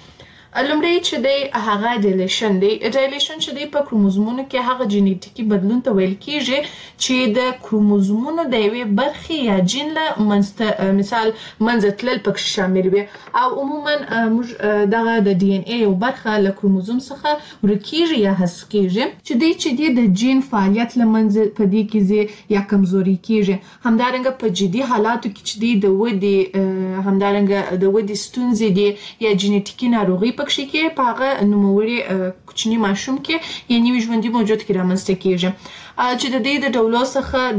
لومړی چې دی هغه ډیلیشن دی. ډیلیشن چې دی په کروموزومونو کې هغه جینیټیکي بدلون ته ویل کیږي چې د کروموزومونو د یوې برخې یا جین له منځته مثال منځ تلل پکې شامل وي او عموما موږ دغه د ډي ان اي یو برخه له کروموزوم څخه ورکیږي یا حذف کیږي چې دی چې دی د جین فعالیت له منځه په دې کې زی یا کمزوري کیږي. همدارنګه په جدي حالاتو کې چې دی د ودې همدارنګه د ودې ستونزې دی یا جینیټیکي ناروغي پکې کې په هغه نوموړي کوچني ماشوم کې یا نوي ژوندي موجود کې رامنځته کیږي چې د دې د ډولو څخه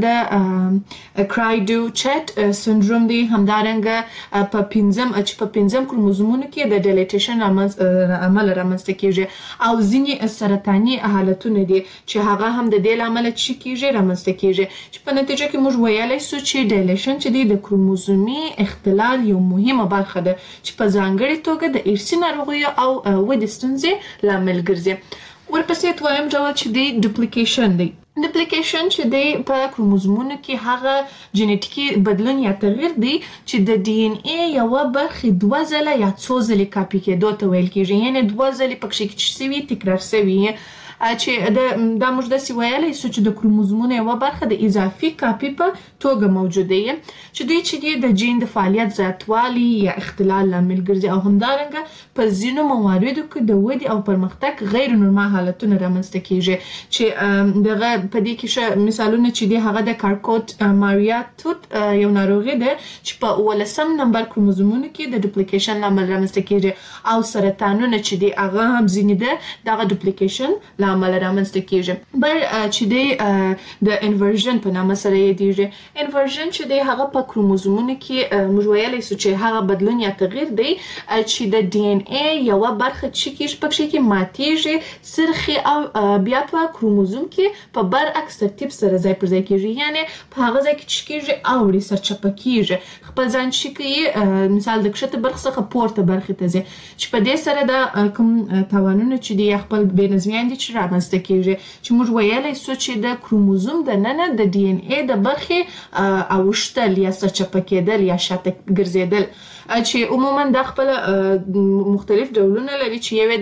د کرایډو چټ سندروم دی. همدارنګه په پنځم چې په پنځم کروموزومونو کې د ډیلیټیشن عمل رامنځته کیږي او ځینې سرطاني حالتونه دي چې هغه هم د دې لامل چې کیږي رامنځته کیږي چې په نتیجه کې موږ ویلای سو چې ډیلیشن چې دی د کروموزومي اختلال یو مهمه برخه ده چې په ځانګړي توګه د ارثي ناروغیو او ودې ستونزې لامل ګرځي. ورپسې دویم ډول چې دی ډوپلیکیشن دی. ډوپلیکیشن چې دی په کروموزومونو کې هغه جینیټیکي بدلون یا تغییر دی چې د ډي ان اي یوه برخې دوه ځله یا څو ځلې کاپي کېدو ته ویل کېږي، یعنې دوه ځلې پکې چې سوي تکرار سوي چې د دا موږ داسې ویلی سو چې د کروموزومونو یوه برخه د اضافي کاپي په توګه موجوده وي چې دوی چې دی د جین د فعالیت زیاتوالي یا اختلال لامل ګرځي او همدارنګه په ځینو مواردو کې د ودې او پرمختګ غیر نورمال حالتونه رامنځته کیږي چې دغه په دې کې مثالونه چې دی هغه د کارکوت ماریا توت یو ناروغي ده چې په اوولسم نمبر کروموزومونو کې د ډوپلیکیشن لامل رامنځته کیږي او سرطانونه چې دی هغه هم ځینې ده دغه ډوپلیکیشن عمل رامنځته کیږي. بل چې دی د انورژن په نامه سره یادیږي. انورژن چې دی هغه په کروموزومونو کې موږ ویلی سو چې هغه بدلون یا تغییر دی چې د ډي ان اي یوه برخه چې کیږي پکې کې ماتیږي سرخي او بیا په کروموزوم کې په برعکس ترتیب سره ځای پر ځای کیږي، یعنی په هغه ځای کې چې کیږي اوړي سرچپه کیږي خپل ځان چې کوي مثال د کښته برخه څخه پورته برخې ته ځي چې په دې سره د کوم تاوانونه چې دی خپل بې نظمیان دي چې رامنځته کیږي چې موږ ویلی سو چې د کروموزوم د ننه د ډي ان اي د برخې اوښتل یا سرچپه کېدل یا شاته ګرځېدل چې عموما دا خپل مختلف ډولونه لري چې یو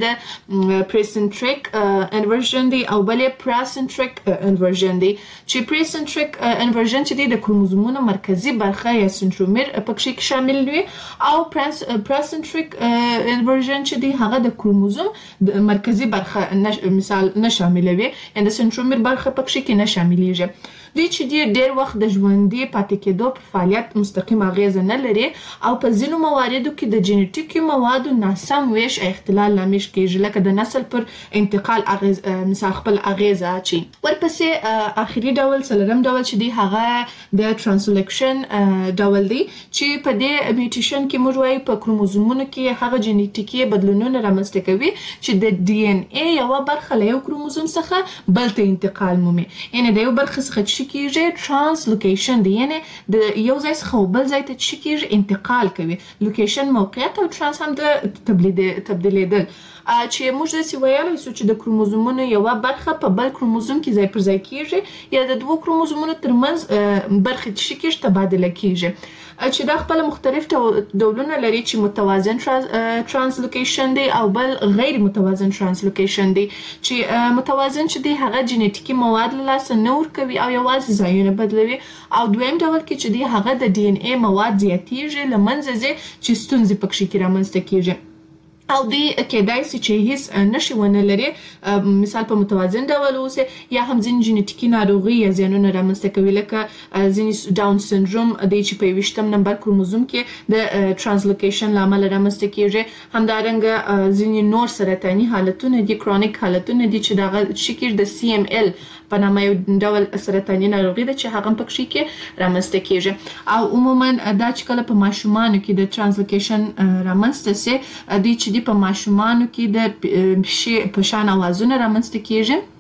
د پریسنټریک انورژن دی او بل یې پراسنټریک انورژن دی چې پریسنټریک انورژن چې دی د کروموزومونو مرکزي برخه یا سنترومیر پکې شامل وي او پراسنټریک انورژن چې دی هغه د کروموزوم د مرکزي برخه مثال نه شاملوي یعنی د سنترومیر برخه پکې کې نه شاملیږي. دوی چې دی ډیر وخت د ژوندي پاتې کېدو پر فعالیت مستقیم اغیزه نه لري او په ځینو مواردو کې د جینیټیکي موادو ناسم ویش اختلال لامل کېږي لکه د نسل پر انتقال اغیز مثال خپل اغیزه اچي. ورپسې اخري ډول څلورم ډول چې دی هغه د ترانسلیکشن ډول دی چې په دې میوټیشن کې موږ وایو په کروموزومونو کې هغه جینیټیکي بدلونونه رامنځته کوي چې د ډي ان اي یوه برخه له یو کروموزوم څخه بل ته انتقال مومي، یعنی د یو برخه څخه چې کیږي ترانسلوکیشن دی یعنی د یو ځای څخه بل ځای ته چې کیږي انتقال کوي. لوکیشن موقعیت او ترانس هم د تبدیلیدل چې موږ داسې ویلی سو چې د کروموزومونو یوه برخه په بل کروموزوم کې ځای پر ځای کیږي یا د دوو کروموزومونو ترمنځ برخې چې کیږي تبادله کیږي چې دا خپل مختلف ډولونه لري چې متوازن ترانسلوکیشن دی او بل غیر متوازن ترانسلوکیشن دی چې متوازن چې دی هغه جینیټیکي مواد له لاسه نه ورکوي او یوازې ځایونه بدلوي او دویم ډول کې چې دی هغه د ډي ان اي مواد زیاتیږي له منځه ځي چې ستونزې پکې کې رامنځته کیږي او دوی کېدای سي چې هیڅ نښې ونه لري مثال په متوازن ډول اوسي یا هم ځینې جینیټیکي ناروغي یا زیانونه رامنځته کوي لکه ځینې ډاون سندروم دی چې په یویشتم نمبر کروموزوم کې د ترانسلوکیشن له امله رامنځته کیږي. همدارنګه ځینې نور سرطاني حالتونه دي کرونیک حالتونه دي چې دغه شکل د سی ام ال په نامه یو ډول سرطاني ناروغي ده چې هغه پکې کې رامنځته کیږي او عموما دا چې کله په ماشومانو کې د ترانسلوکیشن رامنځته سي دوی چې په ماشومانو کې د پښې په شان اوازونه رامنځته کیږي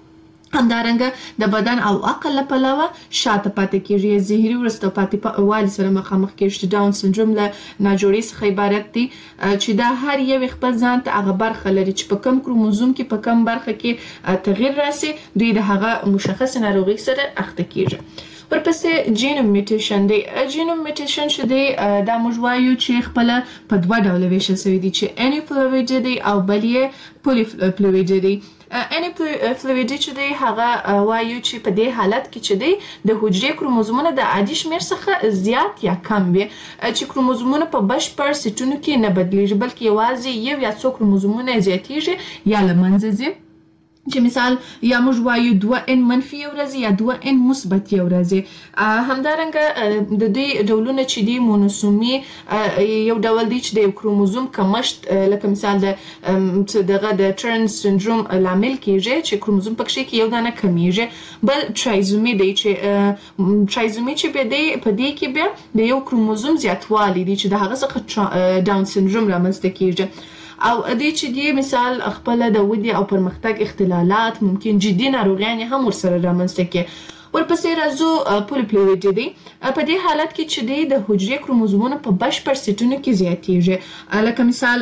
همدارنګه د بدن او عقل له پلوه شاته پاتې کیږي زهري وروسته پاتې والي سره مخامخ کیږي. ډاون سندروم له ناجوړي څخه عبارت دی چې دا هر یو خپل ځان ته هغه برخه لري چې په کم کروموزوم کې په کم برخه کې تغییر راسي دوی د هغه مشخص ناروغي سره اخته کیږي. ورپسې جینوم میوټیشن دی. جینوم میوټیشن چې دی دا موږ وایو چې خپل په دوه ډوله ویشل شوی دی چې انیپلویډ دی او بل یې پولیپلویډ دی. انیپلویډ چې دی هغه وایو چې په دې حالت کې چې دی د حجرې کروموزومونه د عادي شمیر څخه زیات یا کم وي چې کروموزومونه په بشپړ سیټونو کې نه بدلیږي بلکې یوازې یو یا څو کروموزومونه زیاتیږي یا له منځه ځي چې مثال یا موږ وایو دوه ان منفي یو ورځ یا دوه ان مثبت یو ورځ. همدارنګه د دې ډولونه چې دي مونوسومي یو ډول دی چې د یو کروموزوم کمښت لکه مثال د دغه د ټرن سندروم لامل کیږي چې کروموزوم پکې کې یو دانه کمیږي. بل ټرایزومي دی چې ټرایزومي چې به دی په دې کې به د یو کروموزوم زیاتوالی دی چې د هغه څخه ډاون سندروم رامنځته کیږي. او دې چې دی مثال خپل د ودې او پرمختګ اختلالات ممکن جدي ناروغیان هم ورسره رامنځته کوي. ورپسې راځو پولیپلویډ دی. په دې حالت کې چې دی د حجرې کروموزومونه په بشپړ سیټونو کې زیاتیږي لکه مثال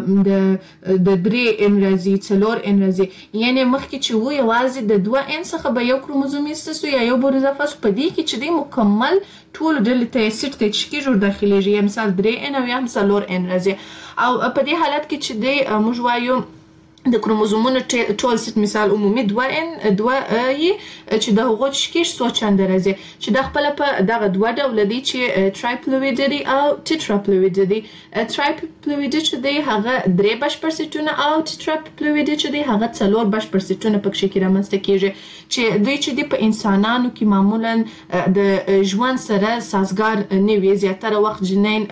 د د درې ان راځي څلور ان راځي یعنی مخکې چې و یوازې د دوه ان څخه به یو کروموزوم ایستسو یا یو بورزافاس په دې کې چې دی مکمل ټول ډلې ته سیټ ته چې جوړ داخليږي یا مثال درې ان او یا څلور ان راځي. او په دې حالت کې چې دی موږ وایو د کروموزومونو ټول سیټ مثال عمومي دوه ان دوه ای چې د هغو شکیش څو چنده راځي چې د خپل په دغه دوه ډول دي چې ټرایپلویډ دی او ټیټراپلویډ دی. ټرایپلویډ چې دی هغه درې بشپړ سیټونه او ټیټراپلویډ چې دی هغه څلور بشپړ سیټونه پکې کې رامنځته کیږي چې دوی چې دی په انسانانو کې معمولا د ژوند سره سازګار نه وي زیاتره وخت جنین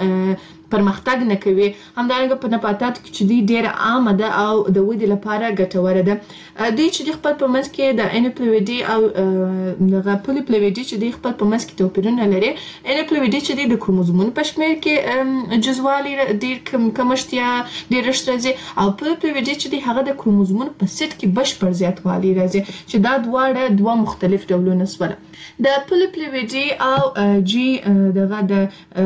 پرمختګ نه کوي. همدارنګه په نباتاتو کې چې دی ډیره عامه ده او د ودې لپاره ګټوره ده. دوی چې دی خپل په منځ کې د انیپلویډ او دغه پولیپلویډ چې دی خپل په منځ کې توپیرونه لري. انیپلویډ چې دی د کروموزومونو په شمیر کې جزوالي ډیر کمښت یا ډیرښت راځي او پولیپلویډ چې دی هغه د کروموزومونو په سیټ کې بشپړ زیاتوالی راځي چې دا دواړه دوه مختلف ډولونه سول. د پولیپلویډ او جی دغه د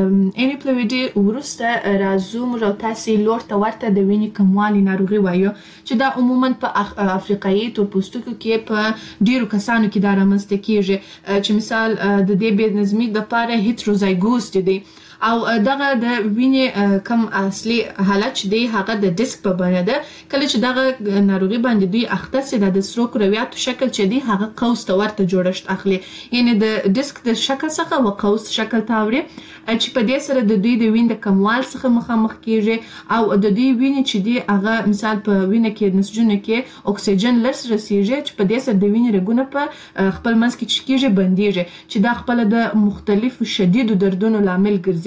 انیپلویډ ورس راځو موږ تاسو لور ته ورته د وینې کموالي ناروغي وایو چې دا عموما په افریقایي تورپوستکو کې په ډیرو کسانو کې دا رامنځته کیږي چې مثال د دې بې نظمۍ لپاره هیټروزایګوس دی او دغه د وینې کم اصلي حالت چې دی هغه د ډیسک په بڼه ده. کله چې دغه ناروغي باندې دوی اخته سي د سرو کرویاتو شکل چې دی هغه قوس ته ورته جوړښت اخلي یعنی د ډیسک د شکل څخه و قوس شکل ته اوري چې په دې سره د دوی د وینې د کموال څخه مخامخ کیږي او د دوی وینې چې دی هغه مثال په وینې کې نسجونه کې اکسیجن لرس رسیږي چې په دې سره د وینې رګونه په خپل منځ کې چې کیږي بنديږي چې دا خپل د مختلفو شدیدو دردونو لامل ګرځي.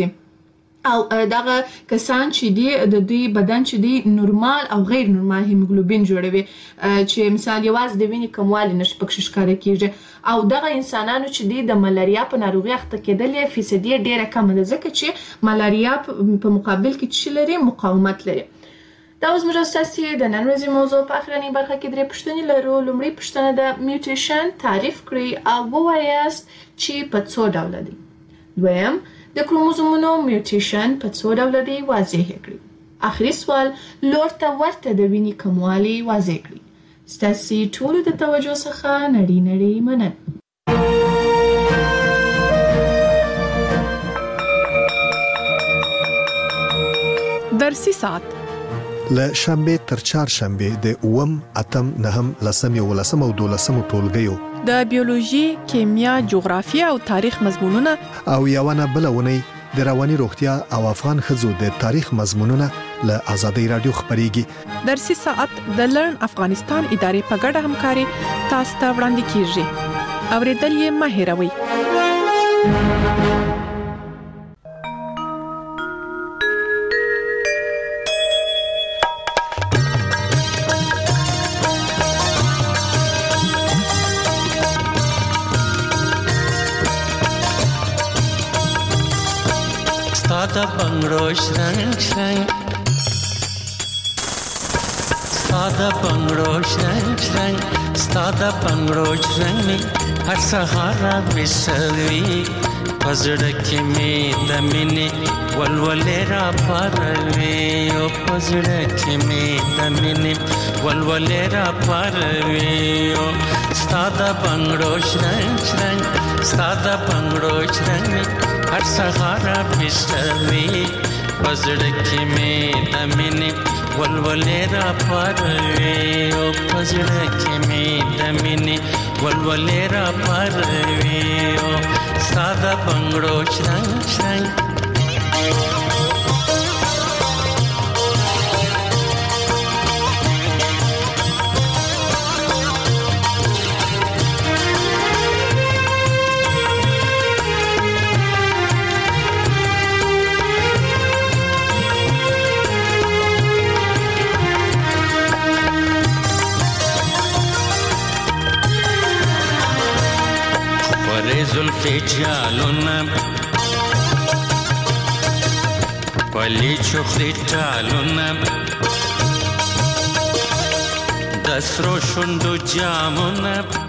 او دغه کسان چې دی د دوی بدن چې دی نورمال او غیر نورمال هیموګلوبین جوړوي چې مثال یوازې د وینې کموالی نشي پکې ښکاره کیږي او دغه انسانانو چې دی د ملاریا په ناروغي اخته کېدل یې فیصدي ډیره کم ده ځکه چې ملاریا په مقابل کې چې لري مقاومت لري. دا اوس موږ تاسو د نن ورځې موضوع په اخرنۍ برخه کې درې پوښتنې لرو. لومړی پوښتنه د میوټیشن تعریف کړئ او ووایاست چې په څو ډوله دی. دویم د کروموزومونو میوټیشن په څو ډوله دی واضح کړئ. آخري سوال لور ته ورته د وینې کموالی واضح کړئ. ستاسو ټولو د توجه څخه نړۍ نړۍ مننه. درسي ساعت له شنبه تر چهارشنبه د اووم اتم نهم لسم یولسم او دولسم ټولګیو د بیولوژي، کیمیا، جغرافیه او تاریخ مضمونونه او یوونه بلونه د رواني روغتیا او افغان ښځو د تاریخ مضمونونه له آزادۍ رادیو خبريږي. درسي ساعت د لرن افغانستان ادارې په ګډه همکاري تاسو ته وړاندې کیږي. اوریدل یې مه هېروئ. Stada bangro shrang shrang Stada bangro shrang shrang Stada bangro shrang mi har sahara bisalvi پزړه کې مې د مینې ولولې را پاروي او پزړه کې مې د مینې ولولې را پاروي او ستاده بنگړو شرنګ شرنګ ستاده بنگړو شرنګ هر سهار بشوي پزړه کې مې د مینې ولولې را پاروي او پزړه کې مې د مینې ولولې را پاروي او ستاده بنگړو شرنګ شرنګ زلفی جالونا پلی چخلی ټالونا دسرو شوندو جامونا